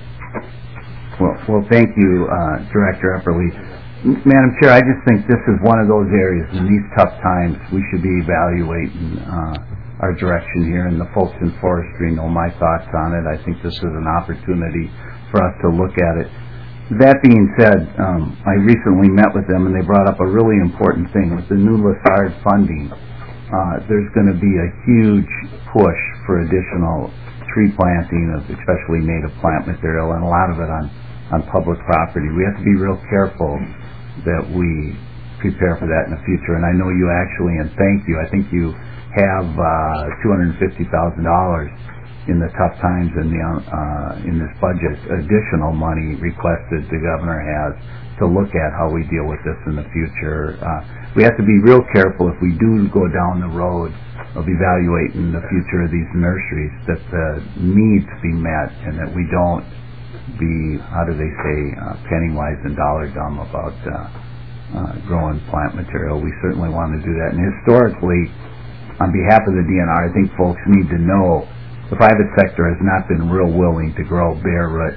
Well, thank you, Director Epperly. Madam Chair, I just think this is one of those areas in these tough times we should be evaluating our direction here, and the folks in forestry know my thoughts on it. I think this is an opportunity for us to look at it. That being said, I recently met with them, and they brought up a really important thing. With the new LaSARD funding, there's going to be a huge push for additional tree planting, of especially native plant material, and a lot of it on public property. We have to be real careful that we prepare for that in the future. And I know you actually, and thank you, I think you have $250,000 in the tough times in this budget, additional money requested the governor has to look at how we deal with this in the future. We have to be real careful if we do go down the road of evaluating the future of these nurseries, that the needs be met and that we don't be, how do they say, penny wise and dollar dumb about growing plant material. We certainly want to do that. And historically, on behalf of the DNR, I think folks need to know the private sector has not been real willing to grow bare root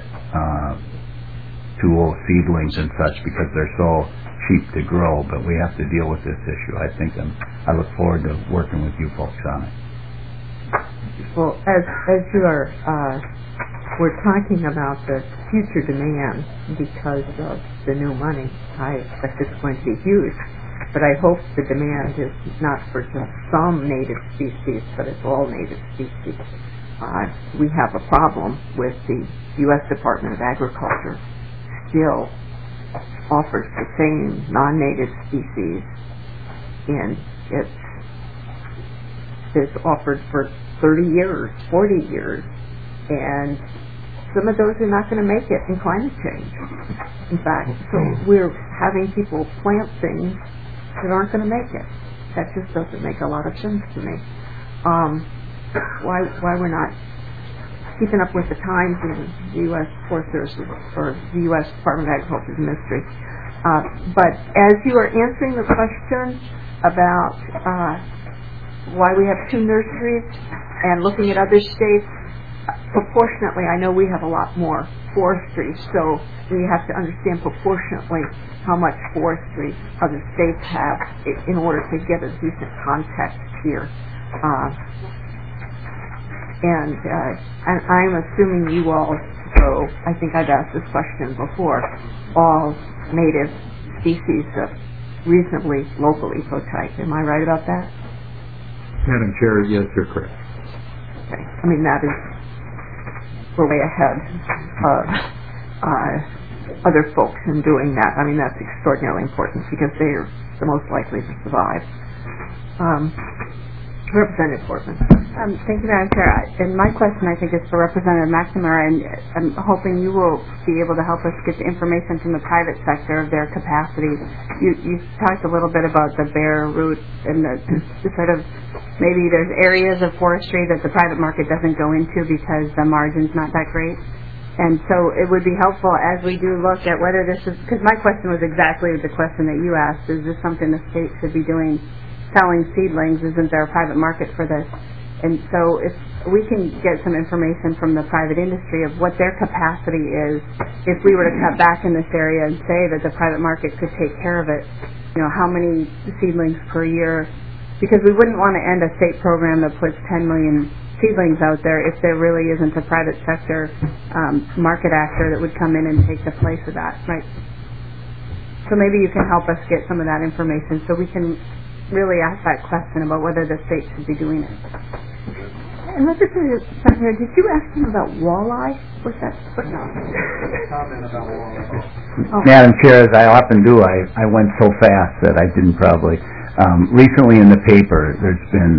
tool seedlings and such because they're so cheap to grow, but we have to deal with this issue, I think, and I look forward to working with you folks on it. Well, as you are, we're talking about the future demand because of the new money. I expect it's going to be huge, but I hope the demand is not for just some native species, but it's all native species. We have a problem with the U.S. Department of Agriculture still offers the same non-native species, and it's offered for 30 years, 40 years, and some of those are not going to make it in climate change. In fact, so we're having people plant things that aren't going to make it. That just doesn't make a lot of sense to me. Why we're not keeping up with the times in the U.S. Forest Service or the U.S. Department of Agriculture's ministry. But as you are answering the question about why we have 2 nurseries and looking at other states, proportionately, I know we have a lot more forestry, so we have to understand proportionately how much forestry other states have in order to get a decent context here. And I'm assuming you all, so I think I've asked this question before, all native species of reasonably locally prototype. Am I right about that? Madam Chair, yes, you're correct. Okay. I mean, that is we're way ahead of other folks in doing that. I mean, that's extraordinarily important because they are the most likely to survive. Representative Portman. Thank you, Madam Chair. And my question, I think, is for Representative McNamara, and I'm hoping you will be able to help us get the information from the private sector of their capacity. You talked a little bit about the bare root and the sort of maybe there's areas of forestry that the private market doesn't go into because the margin's not that great. And so it would be helpful as we do look at whether this is, because my question was exactly the question that you asked, is this something the state should be doing, selling seedlings? Isn't there a private market for this? And so if we can get some information from the private industry of what their capacity is, if we were to cut back in this area and say that the private market could take care of it, you know, how many seedlings per year? Because we wouldn't want to end a state program that puts 10 million seedlings out there if there really isn't a private sector market actor that would come in and take the place of that, right? So maybe you can help us get some of that information so we can really ask that question about whether the state should be doing it. And Representative Senator, did you ask him about walleye? Was that no? Comment about walleye. Madam Chair, as I often do, I went so fast that I didn't probably. Recently in the paper, there's been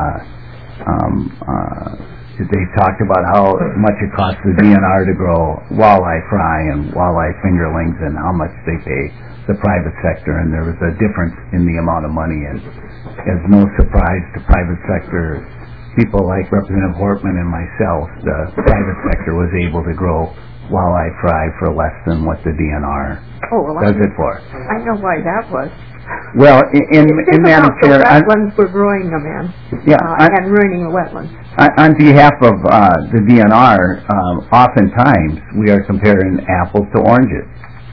they've talked about how much it costs the DNR to grow walleye fry and walleye fingerlings and how much they pay the private sector, and there was a difference in the amount of money. And as no surprise to private sector people like Representative Hortman and myself, the private sector was able to grow walleye fry for less than what the DNR does it for. I know why that was. Well, in Madam Chair, the wetlands we're growing them in, and ruining the wetlands. On behalf of the DNR, oftentimes we are comparing apples to oranges.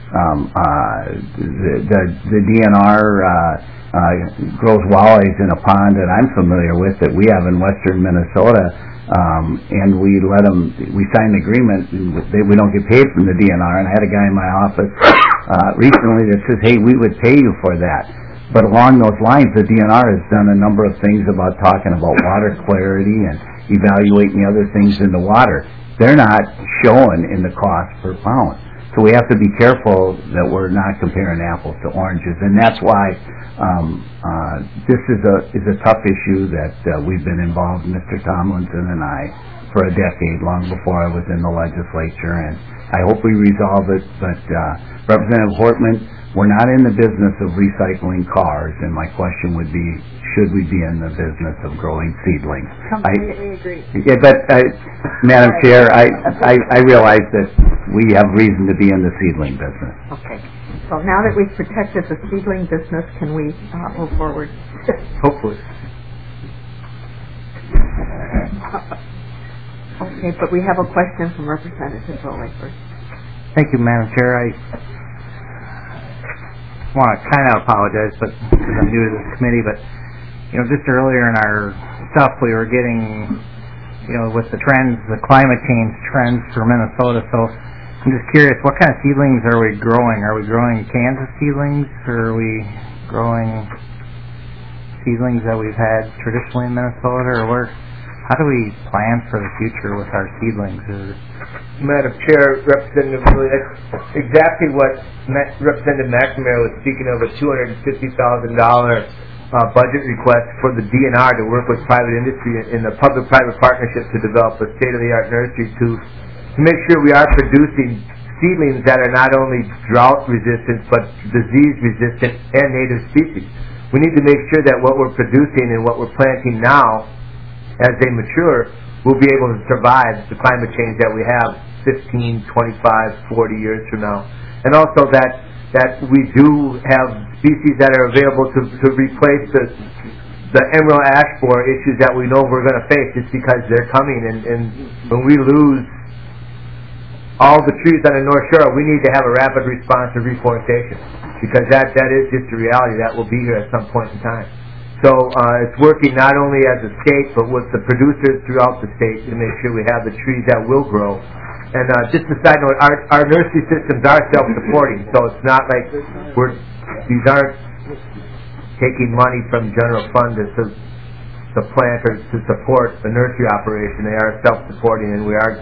The DNR grows walleyes in a pond that I'm familiar with that we have in western Minnesota, and we sign an agreement. We don't get paid from the DNR, and I had a guy in my office recently that says, hey, we would pay you for that. But along those lines, the DNR has done a number of things about talking about water clarity and evaluating the other things in the water. They're not showing in the cost per pound. So we have to be careful that we're not comparing apples to oranges, and that's why this is a tough issue that we've been involved, Mr. Tomlinson and I, for a decade, long before I was in the legislature, and I hope we resolve it. But Representative Hortman, we're not in the business of recycling cars, and my question would be, should we be in the business of growing seedlings? Completely agree. Yeah, but Madam Chair, I realize that we have reason to be in the seedling business. Okay. So now that we've protected the seedling business, can we move forward? Hopefully. Okay, but we have a question from Representative Rowley first. Thank you, Madam Chair. I want to kind of apologize, but because I'm new to this committee, but just earlier in our stuff, we were getting, with the trends, the climate change trends for Minnesota. So I'm just curious, what kind of seedlings are we growing? Are we growing Kansas seedlings, or are we growing seedlings that we've had traditionally in Minnesota, or how do we plan for the future with our seedlings? Madam Chair, Representative Lilly, that's exactly what Representative McNamara was speaking of, a $250,000 budget request for the DNR to work with private industry in the public-private partnership to develop a state-of-the-art nursery to make sure we are producing seedlings that are not only drought-resistant but disease-resistant and native species. We need to make sure that what we're producing and what we're planting now, as they mature, will be able to survive the climate change that we have 15, 25, 40 years from now. And also that we do have species that are available to replace the emerald ash borer issues that we know we're going to face just because they're coming. And when we lose all the trees on the North Shore, we need to have a rapid response to reforestation, because that is just a reality that will be here at some point in time. So it's working not only as a state, but with the producers throughout the state to make sure we have the trees that will grow. And just a side note, our nursery systems are self-supporting, so it's not like these aren't taking money from general fund to plant or to support the nursery operation. They are self-supporting, and we are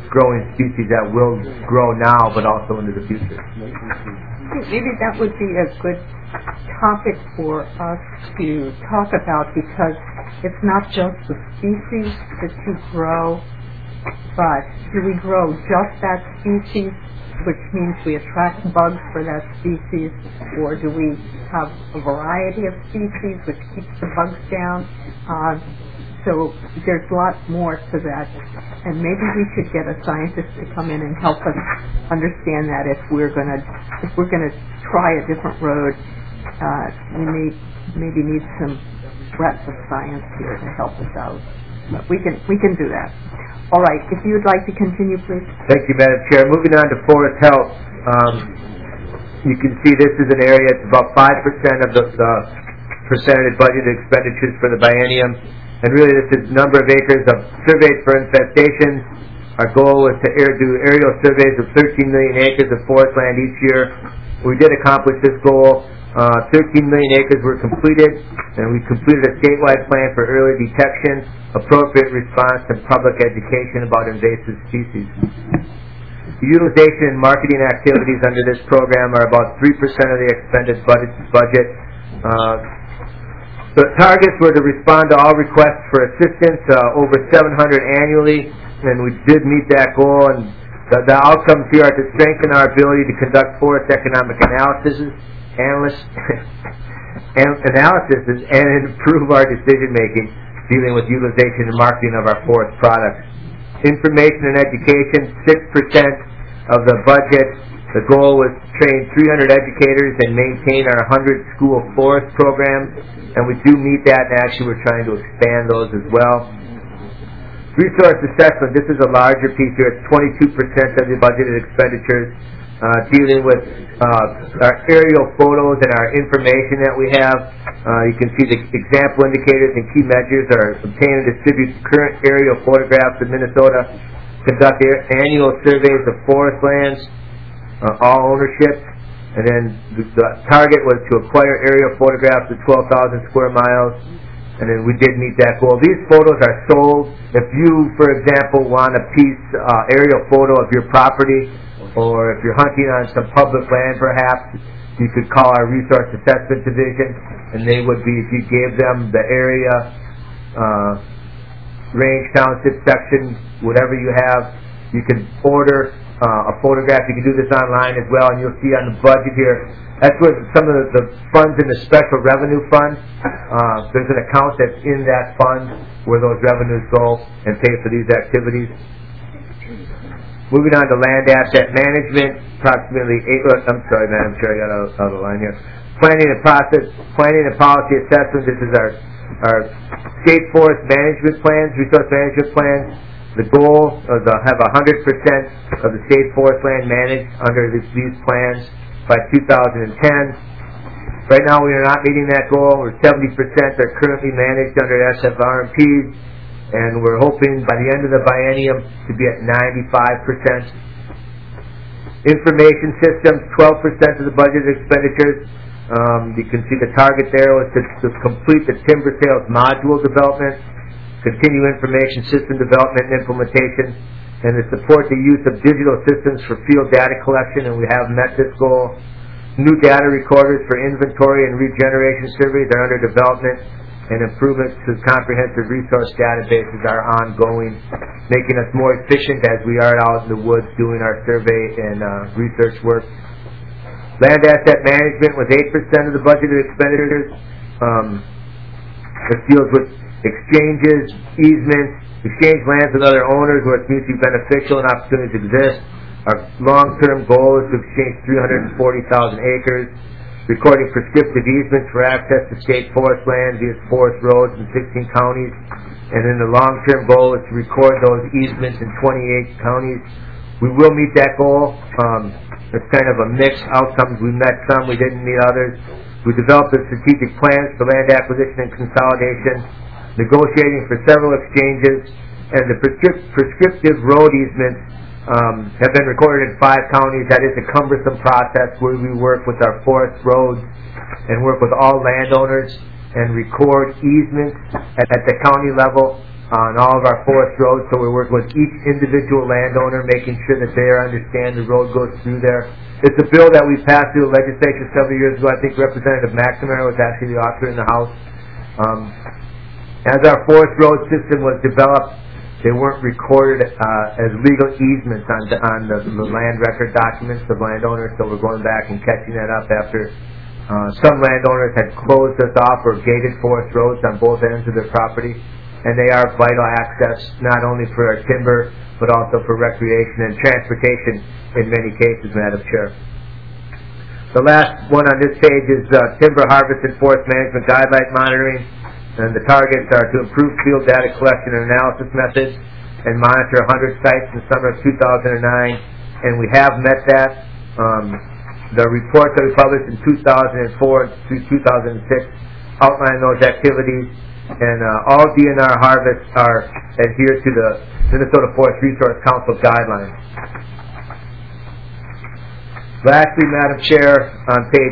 growing species that will grow now but also into the future. Maybe that would be a good topic for us to talk about, because it's not just the species that you grow, but do we grow just that species, which means we attract bugs for that species, or do we have a variety of species which keeps the bugs down? So there's a lot more to that, and maybe we should get a scientist to come in and help us understand that. If we're gonna try a different road, we maybe need some breadth of science here to help us out. But we can do that. All right. If you would like to continue, please. Thank you, Madam Chair. Moving on to forest health. You can see this is an area. It's about 5% of the percentage budgeted expenditures for the biennium. And really, this is number of acres of surveys for infestation. Our goal is to do aerial surveys of 13 million acres of forest land each year. We did accomplish this goal. 13 million acres were completed, and we completed a statewide plan for early detection, appropriate response, and public education about invasive species. The utilization and marketing activities under this program are about 3% of the expended budget. The targets were to respond to all requests for assistance, over 700 annually, and we did meet that goal. And the outcomes here are to strengthen our ability to conduct forest economic analysis and improve our decision making dealing with utilization and marketing of our forest products. Information and education, 6% of the budget. The goal was to train 300 educators and maintain our 100 school forest programs, and we do meet that, and actually we're trying to expand those as well. Resource assessment, this is a larger piece here. It's 22% of the budgeted expenditures, dealing with our aerial photos and our information that we have. You can see the example indicators and key measures are obtain and distribute current aerial photographs of Minnesota, conduct annual surveys of forest lands, all ownership, and then the target was to acquire aerial photographs of 12,000 square miles, and then we did meet that goal. These photos are sold. If you, for example, want a aerial photo of your property, or if you're hunting on some public land perhaps, you could call our resource assessment division, and they would be, if you gave them the area, range, township, section, whatever you have, you can order a photograph. You can do this online as well, and you'll see on the budget here, that's where some of the funds in the special revenue fund, there's an account that's in that fund where those revenues go and pay for these activities. Moving on to land asset management, approximately I'm sorry, Madam Chair, I got out of the line here. Planning and policy assessment. This is our state forest management plans, resource management plans. The goal is to have 100% of the state forest land managed under these plans by 2010. Right now we are not meeting that goal. We're 70% are currently managed under SFRMPs, and we're hoping by the end of the biennium to be at 95%. Information systems, 12% of the budget expenditures. You can see the target there was to complete the timber sales module development, continue information system development and implementation, and to support the use of digital systems for field data collection, and we have met this goal. New data recorders for inventory and regeneration surveys are under development, and improvements to comprehensive resource databases are ongoing, making us more efficient as we are out in the woods doing our survey and research work. Land asset management was 8% of the budgeted expenditures. This deals with exchanges, easements, exchange lands with other owners where it's mutually beneficial and opportunities exist. Our long-term goal is to exchange 340,000 acres, recording prescriptive easements for access to state forest land via forest roads in 16 counties. And then the long-term goal is to record those easements in 28 counties. We will meet that goal. It's kind of a mixed outcomes. We met some, we didn't meet others. We developed the strategic plans for land acquisition and consolidation, negotiating for several exchanges, and the prescriptive road easements have been recorded in 5 counties. That is a cumbersome process where we work with our forest roads and work with all landowners and record easements at the county level. on all of our forest roads, so we're working with each individual landowner, making sure that they understand the road goes through there. It's a bill that we passed through the legislature several years ago. I think Representative McNamara was actually the author in the House. As our forest road system was developed, they weren't recorded as legal easements on the land record documents of landowners, so we're going back and catching that up after some landowners had closed us off or gated forest roads on both ends of their property. And they are vital access not only for our timber, but also for recreation and transportation in many cases, Madam Chair. The last one on this page is timber harvest and forest management guideline monitoring. And the targets are to improve field data collection and analysis methods and monitor 100 sites in the summer of 2009. And we have met that. The report that we published in 2004 through 2006 outlined those activities. And all DNR harvests are adhered to the Minnesota Forest Resource Council guidelines. Lastly, Madam Chair, on page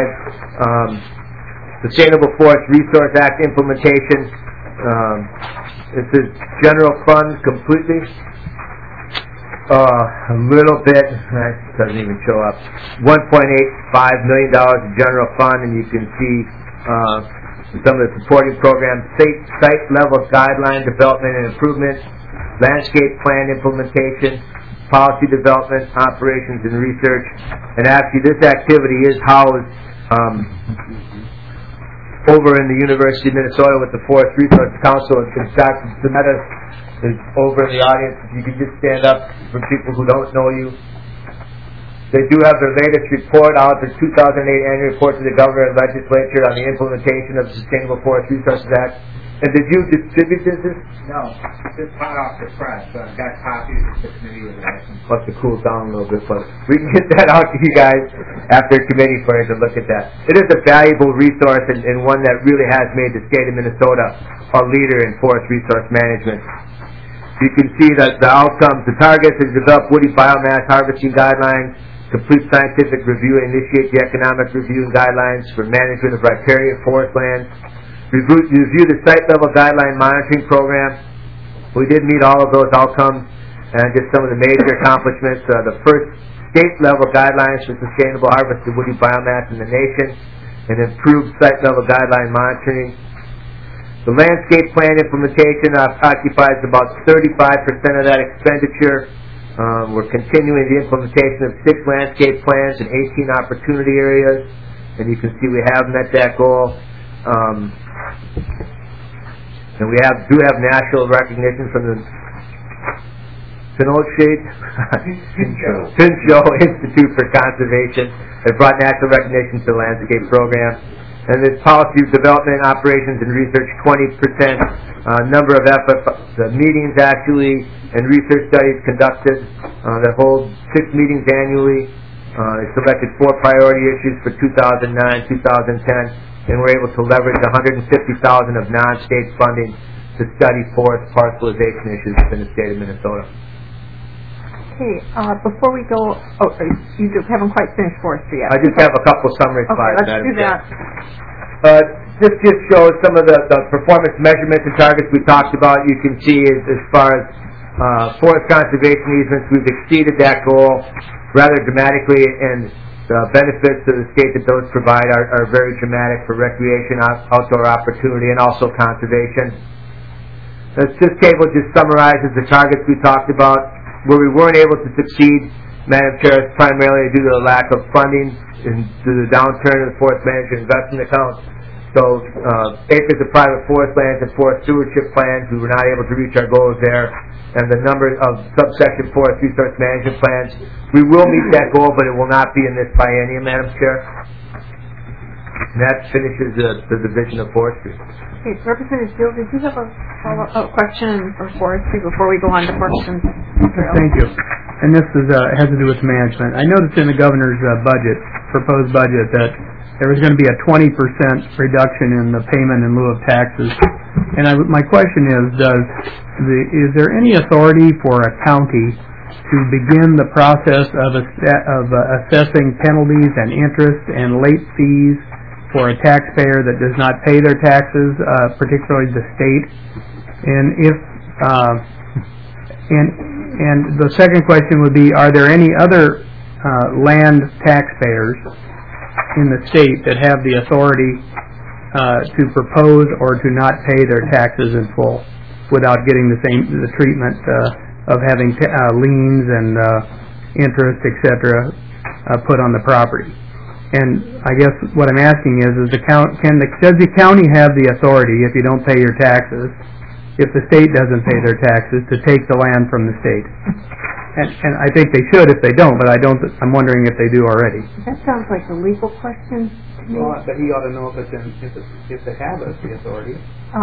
5, Sustainable Forest Resource Act implementation. This is general fund completely. A little bit, that doesn't even show up. $1.85 million in general fund, and you can see some of the supporting programs, site-level guideline development and improvement, landscape plan implementation, policy development, operations, and research. And actually, this activity is housed over in the University of Minnesota with the Forest Resource Council. And Dr. Zemeta is over in the audience. If you could just stand up for people who don't know you. They do have their latest report out, the 2008 annual report to the governor and legislature on the implementation of the Sustainable Forest Resources Act. And did you distribute this? No, just hot off the press. So I've got copies of the committee with that. Must have cooled down a little bit, but we can get that out to you guys after committee for you to look at that. It is a valuable resource and one that really has made the state of Minnesota a leader in forest resource management. You can see that the outcomes, the targets is develop woody biomass harvesting guidelines, complete scientific review and initiate the economic review and guidelines for management of riparian forest lands. Review the site-level guideline monitoring program. We did meet all of those outcomes and just some of the major accomplishments. The first state-level guidelines for sustainable harvest of woody biomass in the nation and improved site-level guideline monitoring. The landscape plan implementation occupies about 35% of that expenditure. We're continuing the implementation of 6 landscape plans and 18 opportunity areas, and you can see we have met that goal. And we do have national recognition from the Pinchot Institute for Conservation. They brought national recognition to the landscape program. And this policy development, operations, and research, 20%. Number of meetings actually and research studies conducted that hold 6 meetings annually. They selected 4 priority issues for 2009, 2010, and were able to leverage $150,000 of non-state funding to study forest parcelization issues within the state of Minnesota. Okay, before we go, you haven't quite finished forestry yet. I just have a couple summary slides. Okay, let's do that. This just shows some of the performance measurements and targets we talked about. You can see as far as forest conservation easements, we've exceeded that goal rather dramatically, and the benefits to the state that those provide are very dramatic for recreation, outdoor opportunity, and also conservation. This table just summarizes the targets we talked about. Where we weren't able to succeed, Madam Chair, is primarily due to the lack of funding and due to the downturn in the Forest Management Investment Account. So acres of private forest lands and forest stewardship plans, we were not able to reach our goals there. And the number of subsection forest resource management plans, we will meet that goal, but it will not be in this biennium, Madam Chair. And that finishes the division of forestry. Okay, Representative Gill, did you have a follow-up question for forestry before we go on to questions? Thank you. And this has to do with management. I noticed in the governor's proposed budget, that there was going to be a 20% reduction in the payment in lieu of taxes. And my question is, is there any authority for a county to begin the process of assessing penalties and interest and late fees for a taxpayer that does not pay their taxes, particularly the state? And if and the second question would be, are there any other land taxpayers in the state that have the authority to propose or to not pay their taxes in full without getting the treatment of having liens and interest, etc., put on the property? And I guess what I'm asking is does the county have the authority, if you don't pay your taxes, if the state doesn't pay their taxes, to take the land from the state? And I think they should if they don't, but I'm wondering if they do already. That sounds like a legal question to me. Well, but he ought to know if they have the authority.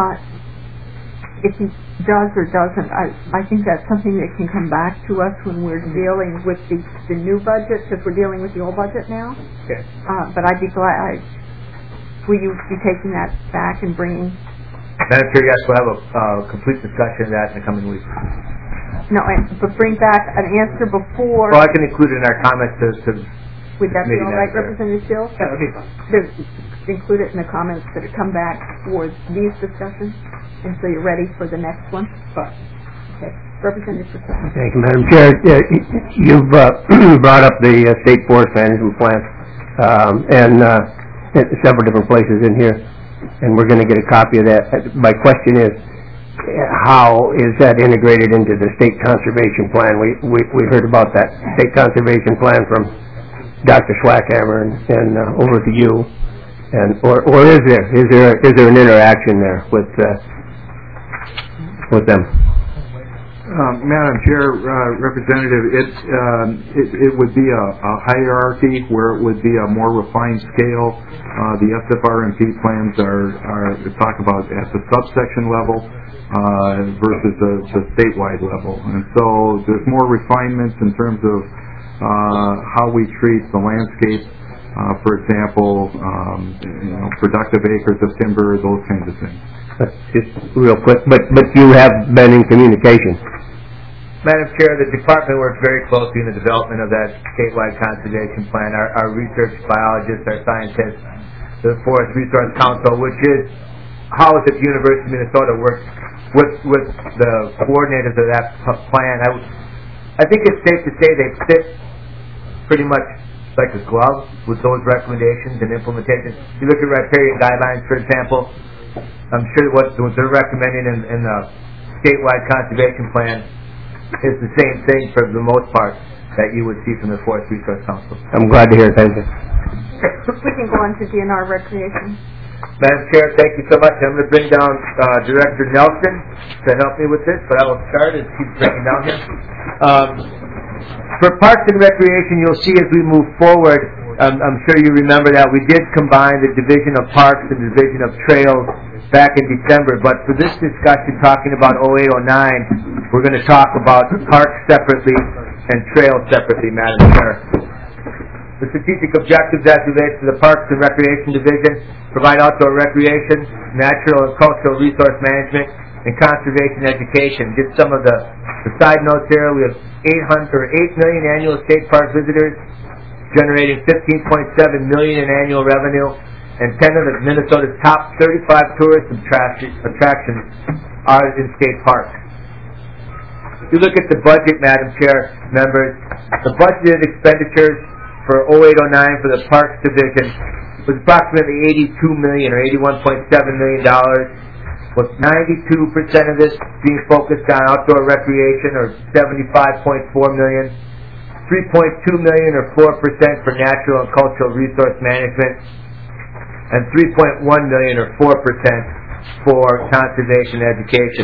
If he does or doesn't, I think that's something that can come back to us when we're dealing with the new budget, because we're dealing with the old budget now. Okay. But I'd be glad. Will you be taking that back and bringing? Madam Chair, yes, we'll have a complete discussion of that in the coming weeks. No, but bring back an answer before. Well, I can include it in our comments to would that be all right, necessary. Representative Gill? That would be fine. Include it in the comments that it come back for these discussions, and so you're ready for the next one? Fine. Okay. Representative Purcell. Thank you, Madam Chair. You've brought up the state forest management plan and several different places in here, and we're going to get a copy of that. My question is, how is that integrated into the state conservation plan? We heard about that state conservation plan from Dr. Schwackhammer and over to you, and or is there an interaction there with them? Madam Chair, Representative, it would be a hierarchy where it would be a more refined scale. The SFR&P plans are talk about at the subsection level versus the statewide level, and so there's more refinements in terms of how we treat the landscape. For example, productive acres of timber, those kinds of things. Just real quick, but you have been in communication. Madam Chair, the department works very closely in the development of that statewide conservation plan. Our research biologists, our scientists, the Forest Resource Council, which is housed at the University of Minnesota, works with the coordinators of that plan. I think it's safe to say they fit pretty much like a glove with those recommendations and implementation. You look at riparian guidelines, for example. I'm sure what they're recommending in the statewide conservation plan is the same thing for the most part that you would see from the Forest Resource Council. I'm glad to hear it. Thank you. We can go on to DNR recreation. Madam Chair, thank you so much. I'm going to bring down Director Nelson to help me with this, but I will start as he's bringing down here. For Parks and Recreation, you'll see as we move forward, I'm sure you remember that we did combine the Division of Parks and the Division of Trails back in December, but for this discussion talking about 0809, we're going to talk about parks separately and trails separately, Madam Chair. The strategic objectives as relates to the Parks and Recreation Division provide outdoor recreation, natural and cultural resource management, and conservation education. Just some of the side notes here. We have 8 million annual state park visitors, generating $15.7 million in annual revenue, and 10 of Minnesota's top 35 tourist attractions are in state parks. If you look at the budget, Madam Chair, members, the budgeted expenditures for 0809 for the Parks Division was approximately $82 million or $81.7 million, with 92% of this being focused on outdoor recreation or $75.4 million, 3.2 million or 4% for natural and cultural resource management, and 3.1 million or 4% for conservation education.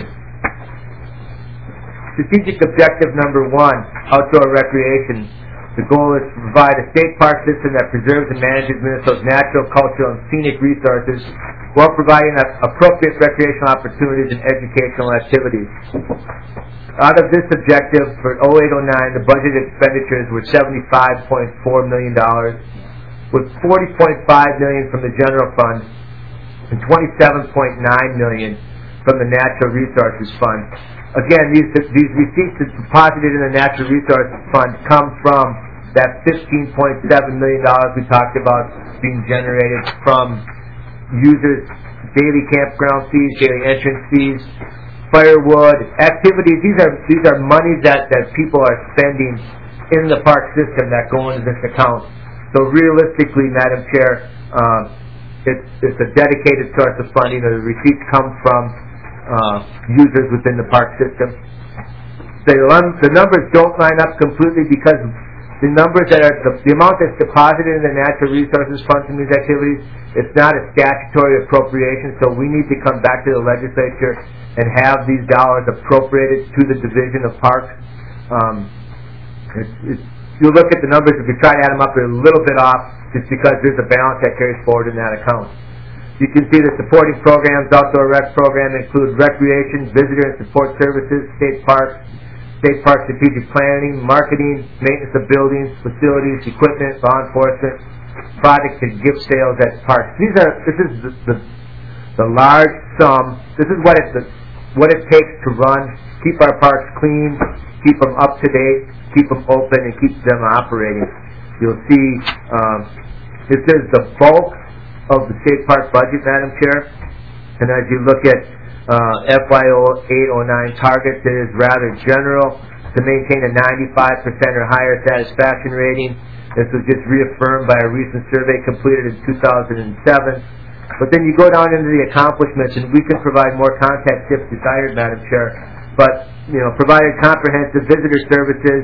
Strategic objective number 1, outdoor recreation. The goal is to provide a state park system that preserves and manages Minnesota's natural, cultural, and scenic resources while providing appropriate recreational opportunities and educational activities. Out of this objective for 0809, the budget expenditures were $75.4 million, with $40.5 million from the general fund and $27.9 million from the natural resources fund. Again, these receipts deposited in the natural resources fund come from that $15.7 million we talked about being generated from users' daily campground fees, daily entrance fees, firewood, activities. These are monies that people are spending in the park system that go into this account. So realistically, Madam Chair, it's a dedicated source of funding. The receipts come from users within the park system. The numbers don't line up completely because the numbers that are the amount that's deposited in the Natural Resources Fund from these activities, it's not a statutory appropriation, so we need to come back to the legislature and have these dollars appropriated to the Division of Parks. You look at the numbers, if you try to add them up, they're a little bit off just because there's a balance that carries forward in that account. You can see the supporting programs, outdoor rec program include recreation, visitor and support services, state park strategic planning, marketing, maintenance of buildings, facilities, equipment, law enforcement, projects and gift sales at parks. This is the large sum. This is what it takes to keep our parks clean, keep them up to date, keep them open, and keep them operating. You'll see this is the bulk of the state park budget, Madam Chair. And as you look at FY08-09 targets, it is rather general to maintain a 95% or higher satisfaction rating. This was just reaffirmed by a recent survey completed in 2007. But then you go down into the accomplishments, and we can provide more context if desired, Madam Chair. But, provided comprehensive visitor services,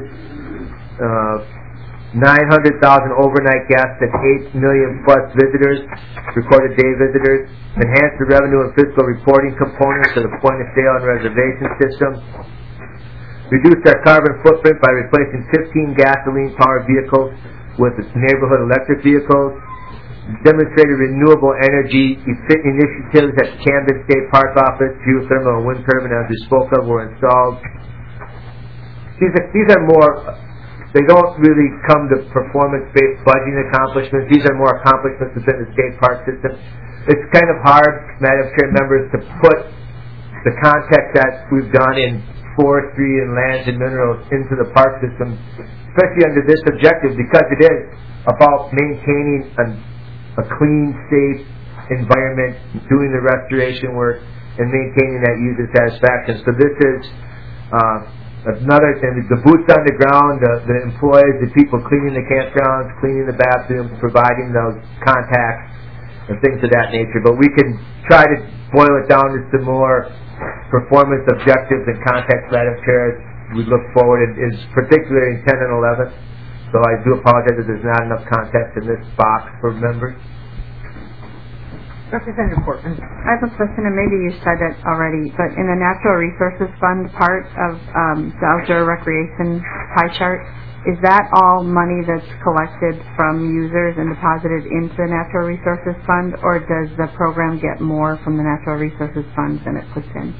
900,000 overnight guests and 8 million plus visitors, recorded day visitors, enhanced the revenue and fiscal reporting components of the point of sale and reservation system, reduced our carbon footprint by replacing 15 gasoline powered vehicles with neighborhood electric vehicles, demonstrated renewable energy initiatives at Camden State Park Office, geothermal and wind turbine, as we spoke of, were installed. These are more. They don't really come to performance-based budgeting accomplishments. These are more accomplishments within the state park system. It's kind of hard, Madam Chair, members, to put the context that we've done in forestry and lands and minerals into the park system, especially under this objective, because it is about maintaining a clean, safe environment, doing the restoration work, and maintaining that user satisfaction. So this is another thing, the boots on the ground, the employees, the people cleaning the campgrounds, cleaning the bathrooms, providing those contacts and things of that nature. But we can try to boil it down to some more performance objectives and context, Madam Chair, as we look forward, is particularly in 10 and 11. So I do apologize that there's not enough context in this box for members. Representative Portman. I have a question, and maybe you said it already, but in the Natural Resources Fund part of the outdoor recreation pie chart, is that all money that's collected from users and deposited into the Natural Resources Fund, or does the program get more from the Natural Resources Fund than it puts in?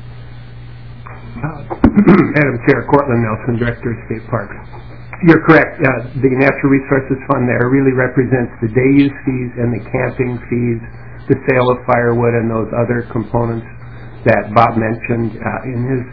Madam Chair, Cortland Nelson, Director of State Parks. You're correct. The Natural Resources Fund there really represents the day use fees and the camping fees, the sale of firewood, and those other components that Bob mentioned in his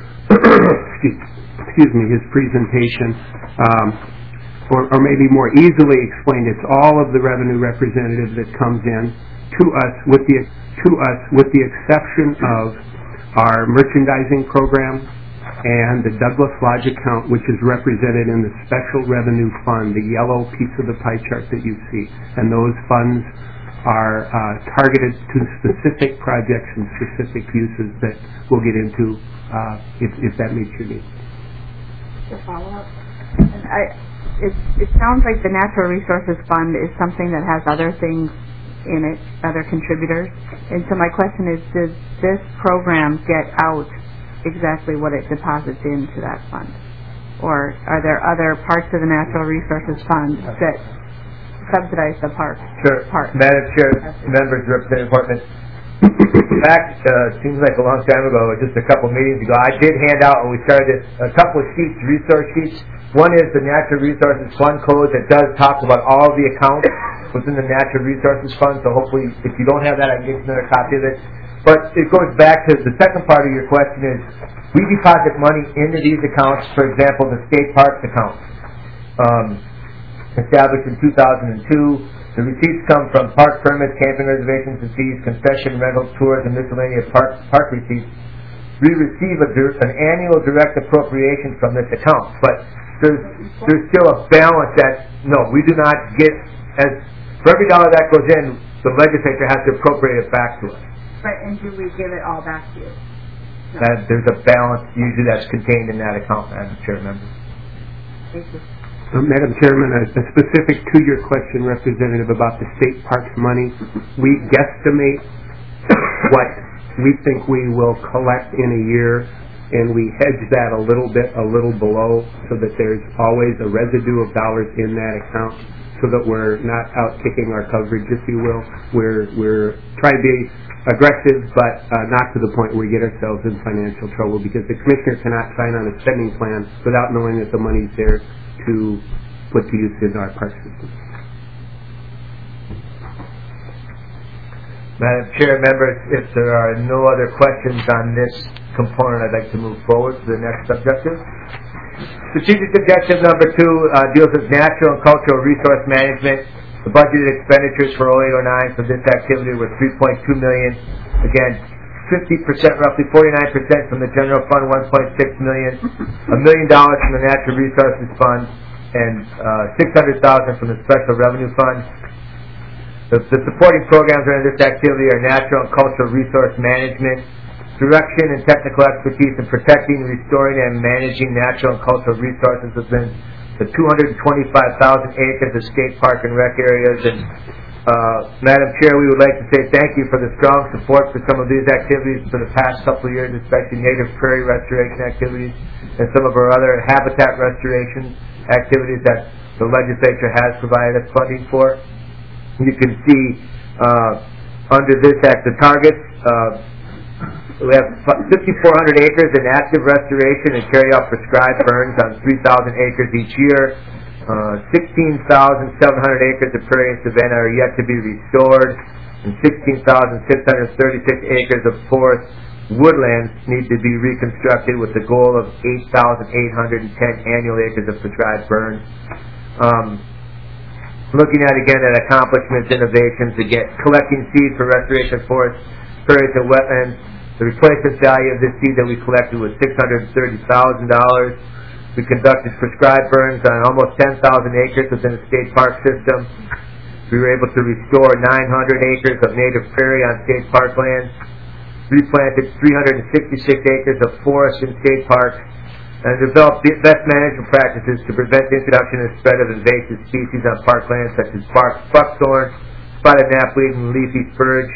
his presentation. Or maybe more easily explained, it's all of the revenue representative that comes in to us with the exception of our merchandising program and the Douglas Lodge account, which is represented in the Special Revenue Fund, the yellow piece of the pie chart that you see. And those funds are targeted to specific projects and specific uses that we'll get into if that meets your needs. To follow up, it sounds like the Natural Resources Fund is something that has other things in it, other contributors. And so my question is, does this program get out exactly what it deposits into that fund? Or are there other parts of the Natural Resources Fund that subsidize the park? Sure. Madam Chair, members, Representative Portman. Back, seems like a long time ago, just a couple meetings ago, I did hand out, when we started this, a couple of sheets, resource sheets. One is the Natural Resources Fund code that does talk about all of the accounts within the Natural Resources Fund, so hopefully, if you don't have that, I can get you another copy of it. But it goes back to the second part of your question is, we deposit money into these accounts, for example, the state parks account, established in 2002. The receipts come from park permits, camping reservations and fees, concession, rental, tours, and miscellaneous park receipts. we receive an annual direct appropriation from this account. But there's still a balance that, no, we do not get, as for every dollar that goes in, the legislature has to appropriate it back to us. Right, and do we give it all back to you? No. There's a balance usually that's contained in that account, Madam Chair member. Thank you. Madam Chairman, a specific to your question, Representative, about the state parks money, we guesstimate what we think we will collect in a year, and we hedge that a little below, so that there's always a residue of dollars in that account, so that we're not out kicking our coverage, if you will. We're trying to be aggressive, but not to the point where we get ourselves in financial trouble, because the commissioner cannot sign on a spending plan without knowing that the money's there to put to use in our park system. Madam Chair, members, if there are no other questions on this component, I'd like to move forward to the next objective. Strategic objective number 2 deals with natural and cultural resource management. The budgeted expenditures for 0809 for this activity were $3.2 million. Again, 50%, roughly 49% from the general fund, $1.6 million, $1 million from the natural resources fund, and $600,000 from the special revenue fund. The supporting programs under this activity are natural and cultural resource management, direction and technical expertise in protecting, restoring, and managing natural and cultural resources within the 225,000 acres of state park and rec areas. And Madam Chair, we would like to say thank you for the strong support for some of these activities for the past couple of years, especially native prairie restoration activities and some of our other habitat restoration activities that the legislature has provided us funding for. You can see under this act the targets. We have 5,400 acres in active restoration and carry out prescribed burns on 3,000 acres each year. 16,700 acres of prairie and savanna are yet to be restored, and 16,636 acres of forest woodlands need to be reconstructed with the goal of 8,810 annual acres of prescribed burns. Looking at again at accomplishments, innovations, again, collecting seeds for restoration of forests, prairies, and wetlands. The replacement value of this seed that we collected was $630,000. We conducted prescribed burns on almost 10,000 acres within the state park system. We were able to restore 900 acres of native prairie on state park lands, replanted 366 acres of forest in state parks, and developed best management practices to prevent the introduction and spread of invasive species on parklands such as buckthorn, spotted knapweed, and leafy spurge.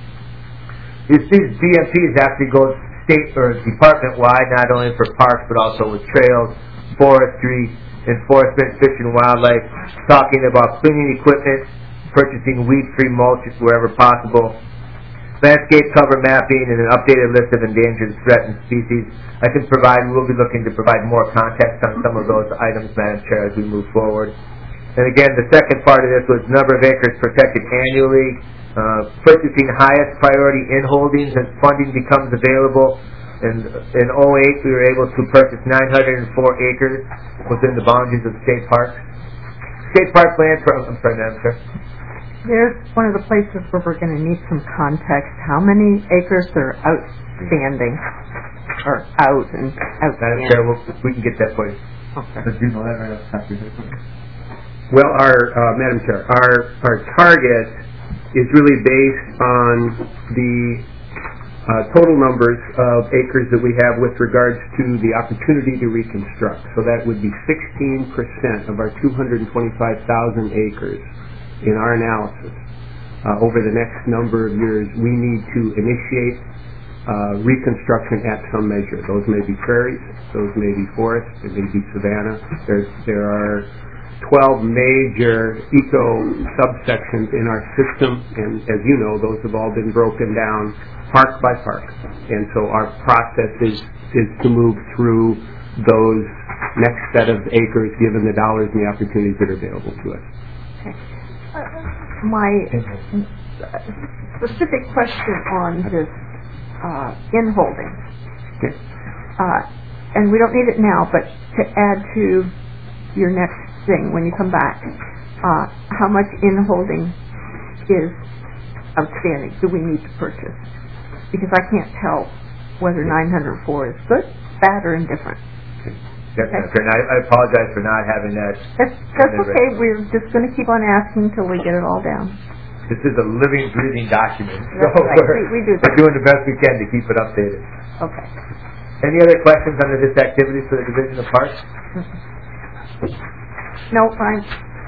These DMPs actually go state or department-wide, not only for parks but also with trails, forestry, enforcement, fish and wildlife, talking about cleaning equipment, purchasing weed-free mulch wherever possible, landscape cover mapping, and an updated list of endangered, threatened species. We'll be looking to provide more context on some of those items, Madam Chair, as we move forward. And again, the second part of this was number of acres protected annually, purchasing highest priority in holdings as funding becomes available. And in 08, we were able to purchase 904 acres within the boundaries of state parks. State park land I'm sorry, Madam Chair. There's one of the places where we're going to need some context. How many acres are outstanding? Or out and outstanding? Madam Chair, we can get that for you. Okay. Do you know that right off the top of your head? Well, Madam Chair, our target is really based on the total numbers of acres that we have with regards to the opportunity to reconstruct. So that would be 16% of our 225,000 acres. In our analysis, over the next number of years, we need to initiate reconstruction at some measure. Those may be prairies, those may be forests, it may be savanna. There are 12 major eco-subsections in our system, and as you know, those have all been broken down park by park. And so our process is to move through those next set of acres, given the dollars and the opportunities that are available to us. Okay. My specific question on this in-holding, and we don't need it now, but to add to your next thing when you come back, how much in-holding is outstanding do we need to purchase? Because I can't tell whether 904 is good, bad, or indifferent. That's okay. And I apologize for not having that. That's okay. We're just going to keep on asking until we get it all down. This is a living, breathing document. So right. we're doing the best we can to keep it updated. Okay. Any other questions under this activity for the Division of Parks? No, fine.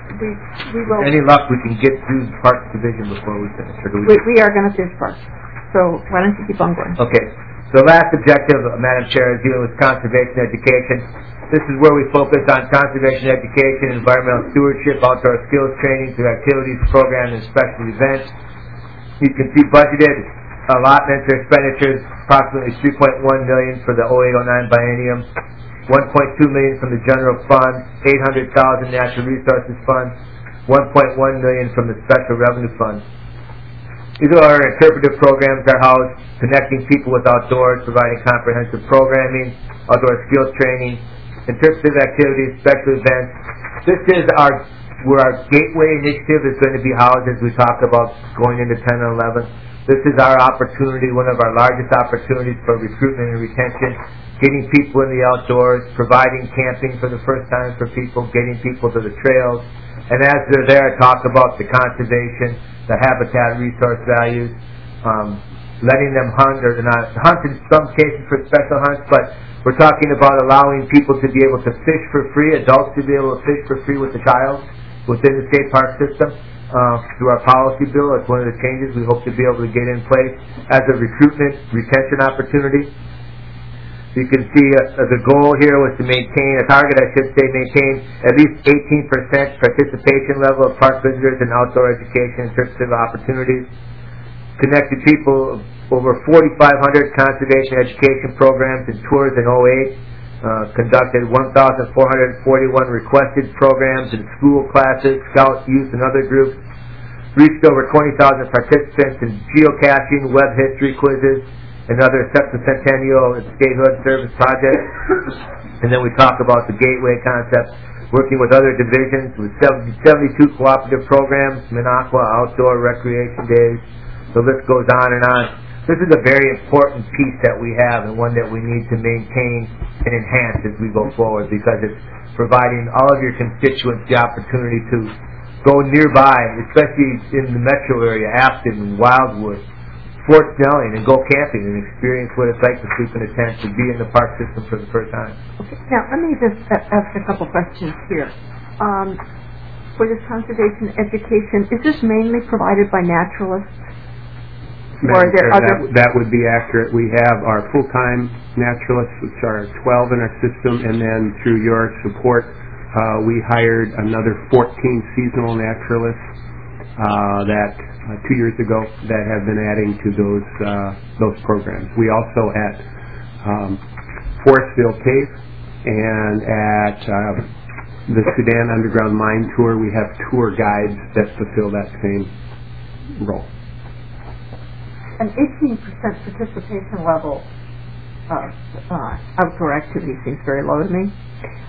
We will. Any luck we can get through Parks Division before we finish? Or do we are going to finish Parks. So why don't you keep on going? Okay. So the last objective, Madam Chair, is dealing with conservation education. This is where we focus on conservation education, environmental stewardship, outdoor skills training through activities, programs, and special events. You can see budgeted allotments or expenditures, approximately $3.1 million for the 08-09 biennium, $1.2 million from the general fund, $800,000 natural resources fund, $1.1 million from the special revenue fund. These are our interpretive programs that house connecting people with outdoors, providing comprehensive programming, outdoor skills training, interpretive activities, special events. This is where our gateway initiative is going to be housed as we talk about going into 10 and 11. This is our opportunity, one of our largest opportunities for recruitment and retention, getting people in the outdoors, providing camping for the first time for people, getting people to the trails, and as they're there, talk about the conservation, the habitat resource values, letting them hunt, or not hunt in some cases for special hunts, but we're talking about allowing people to be able to fish for free, adults to be able to fish for free with the child within the state park system. Through our policy bill, it's one of the changes we hope to be able to get in place as a recruitment, retention opportunity. You can see the goal here was to maintain, a target I should say, maintain at least 18% participation level of park visitors in outdoor education and interpretive opportunities. Connected people, over 4,500 conservation education programs and tours in 08. Conducted 1,441 requested programs in school classes, scout, youth, and other groups. Reached over 20,000 participants in geocaching, web history quizzes, and other sexacentennial and statehood service projects. And then we talk about the gateway concept, working with other divisions with 72 cooperative programs, Minocqua outdoor recreation days. The list goes on and on. This is a very important piece that we have and one that we need to maintain and enhance as we go forward, because it's providing all of your constituents the opportunity to go nearby, especially in the metro area, Afton, Wildwood, Fort Snelling, and go camping and experience what it's like to sleep in a tent, to be in the park system for the first time. Okay. Now, let me just ask a couple questions here. For this conservation education, is this mainly provided by naturalists? Or are there other? That would be accurate. We have our full-time naturalists, which are 12 in our system, and then through your support, we hired another 14 seasonal naturalists that 2 years ago that have been adding to those programs. We also at Forestville Cave and at the Sudan Underground Mine Tour, we have tour guides that fulfill that same role. An 18% participation level of outdoor activity seems very low to me.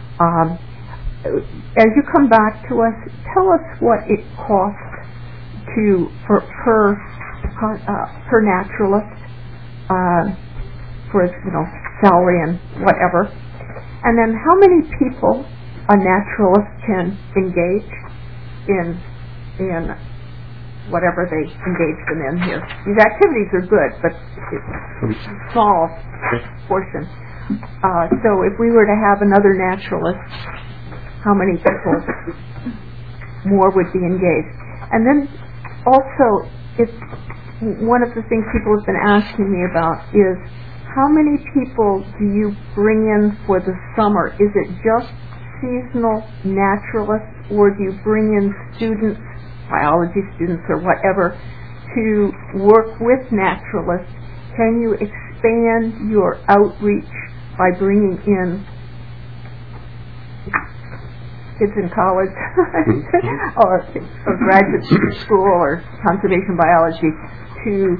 As you come back to us, tell us what it costs per naturalist for salary and whatever, and then how many people a naturalist can engage in whatever they engage them in here. These activities are good, but it's a small portion. So if we were to have another naturalist, how many people more would be engaged? And then also, one of the things people have been asking me about is how many people do you bring in for the summer? Is it just seasonal naturalists, or do you bring in students, biology students or whatever, to work with naturalists? Can you expand your outreach by bringing in kids in college or graduate school or conservation biology to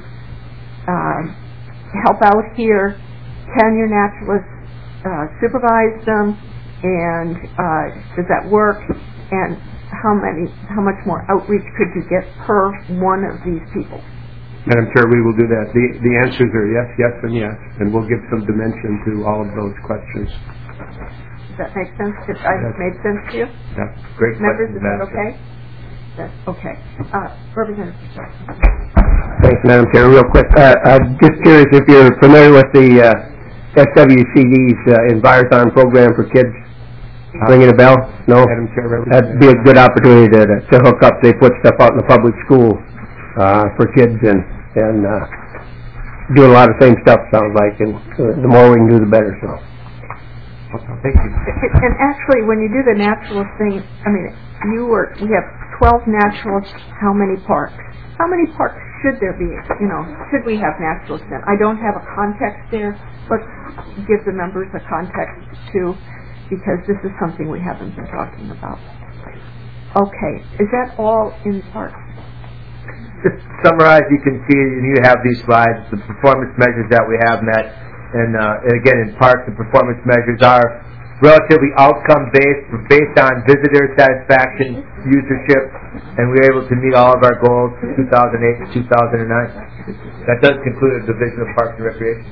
help out here? Can your naturalists supervise them, and does that work? And how much more outreach could you get per one of these people? Madam Chair, we will do that. The answers are yes, yes, and yes, and we'll give some dimension to all of those questions. Does that make sense? Did I made sense to you? Yeah, great Members, question, is that Madam Chair. okay? That's okay. Representative. Thanks, Madam Chair. Real quick, I'm just curious if you're familiar with the SWCD's Envirothon program for kids. Ringing a bell? No? Madam Chair, that'd be a good opportunity to hook up. They put stuff out in the public schools for kids and doing a lot of the same stuff, sounds like, and the more we can do, the better. So, thank you. And actually, when you do the naturalist thing, I mean, we have 12 naturalists. How many parks? How many parks should there be? You know, should we have naturalists in? I don't have a context there. Let's give the members a context too, because this is something we haven't been talking about. Okay, is that all in parks? Just to summarize, you can see, and you have these slides, the performance measures that we have met, and again, in parks, the performance measures are relatively outcome-based, based on visitor satisfaction, usership, and we were able to meet all of our goals from 2008 to 2009. That does conclude the Division of Parks and Recreation.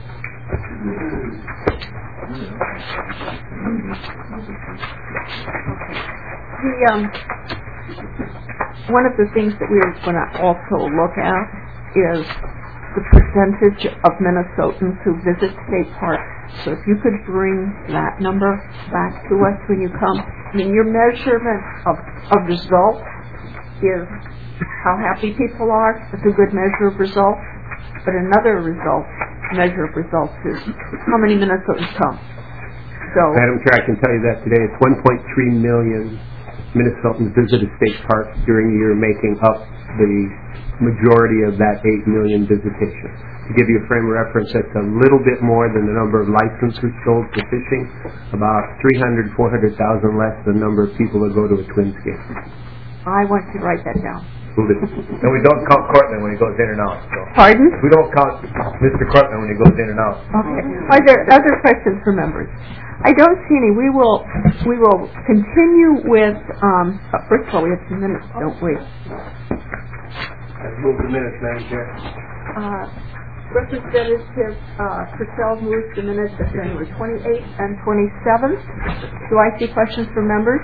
One of the things that we are going to also look at is the percentage of Minnesotans who visit state parks. So if you could bring that number back to us when you come. I mean, your measurement of results is how happy people are. It's a good measure of results. But another measure of results is how many Minnesotans come. So, Madam Chair, I can tell you that today it's 1.3 million Minnesotans visit a state park during the year, making up the majority of that 8 million visitations. To give you a frame of reference, that's a little bit more than the number of licenses sold for fishing, about 300,000, 400,000 less than the number of people that go to a Twins game. I want to write that down. And we don't count Cortland when he goes in and out. So. Pardon? We don't count Mr. Cortland when he goes in and out. Okay. Are there other questions for members? I don't see any. We will continue with. First of all, we have some minutes, don't we? Let's move the minutes, Madam Chair. Representative Purcell moves the minutes of January 28th and 27th. Do I see questions from members?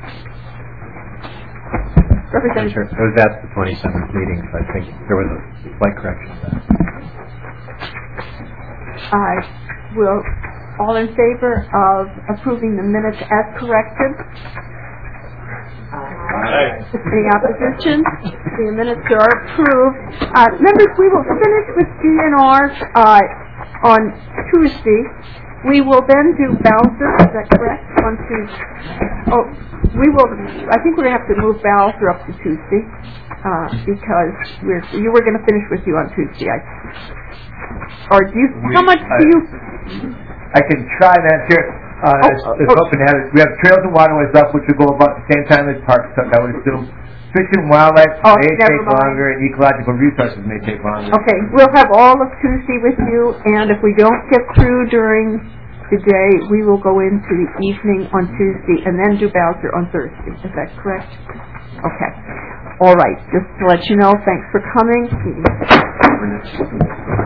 Representative. It was at the 27th meeting, so I think there was a slight correction to that. Will all in favor of approving the minutes as corrected? Aye. Any opposition? The minutes are approved. Members, we will finish with DNR on Tuesday. We will then do Bowser, is that correct? On Tuesday. Oh, we will. I think we're going to have to move Bowser up to Tuesday because you were going to finish with you on Tuesday. Or do you? How much do you? I can try that here. Hoping to have it. We have Trails and Waterways up, which will go about the same time as Parks Tuck, I would assume. Fish and Wildlife may take longer, and Ecological Resources may take longer. Okay, we'll have all of Tuesday with you, and if we don't get through during the day, we will go into the evening on Tuesday and then do Bowser on Thursday. Is that correct? Okay. All right. Just to let you know, thanks for coming.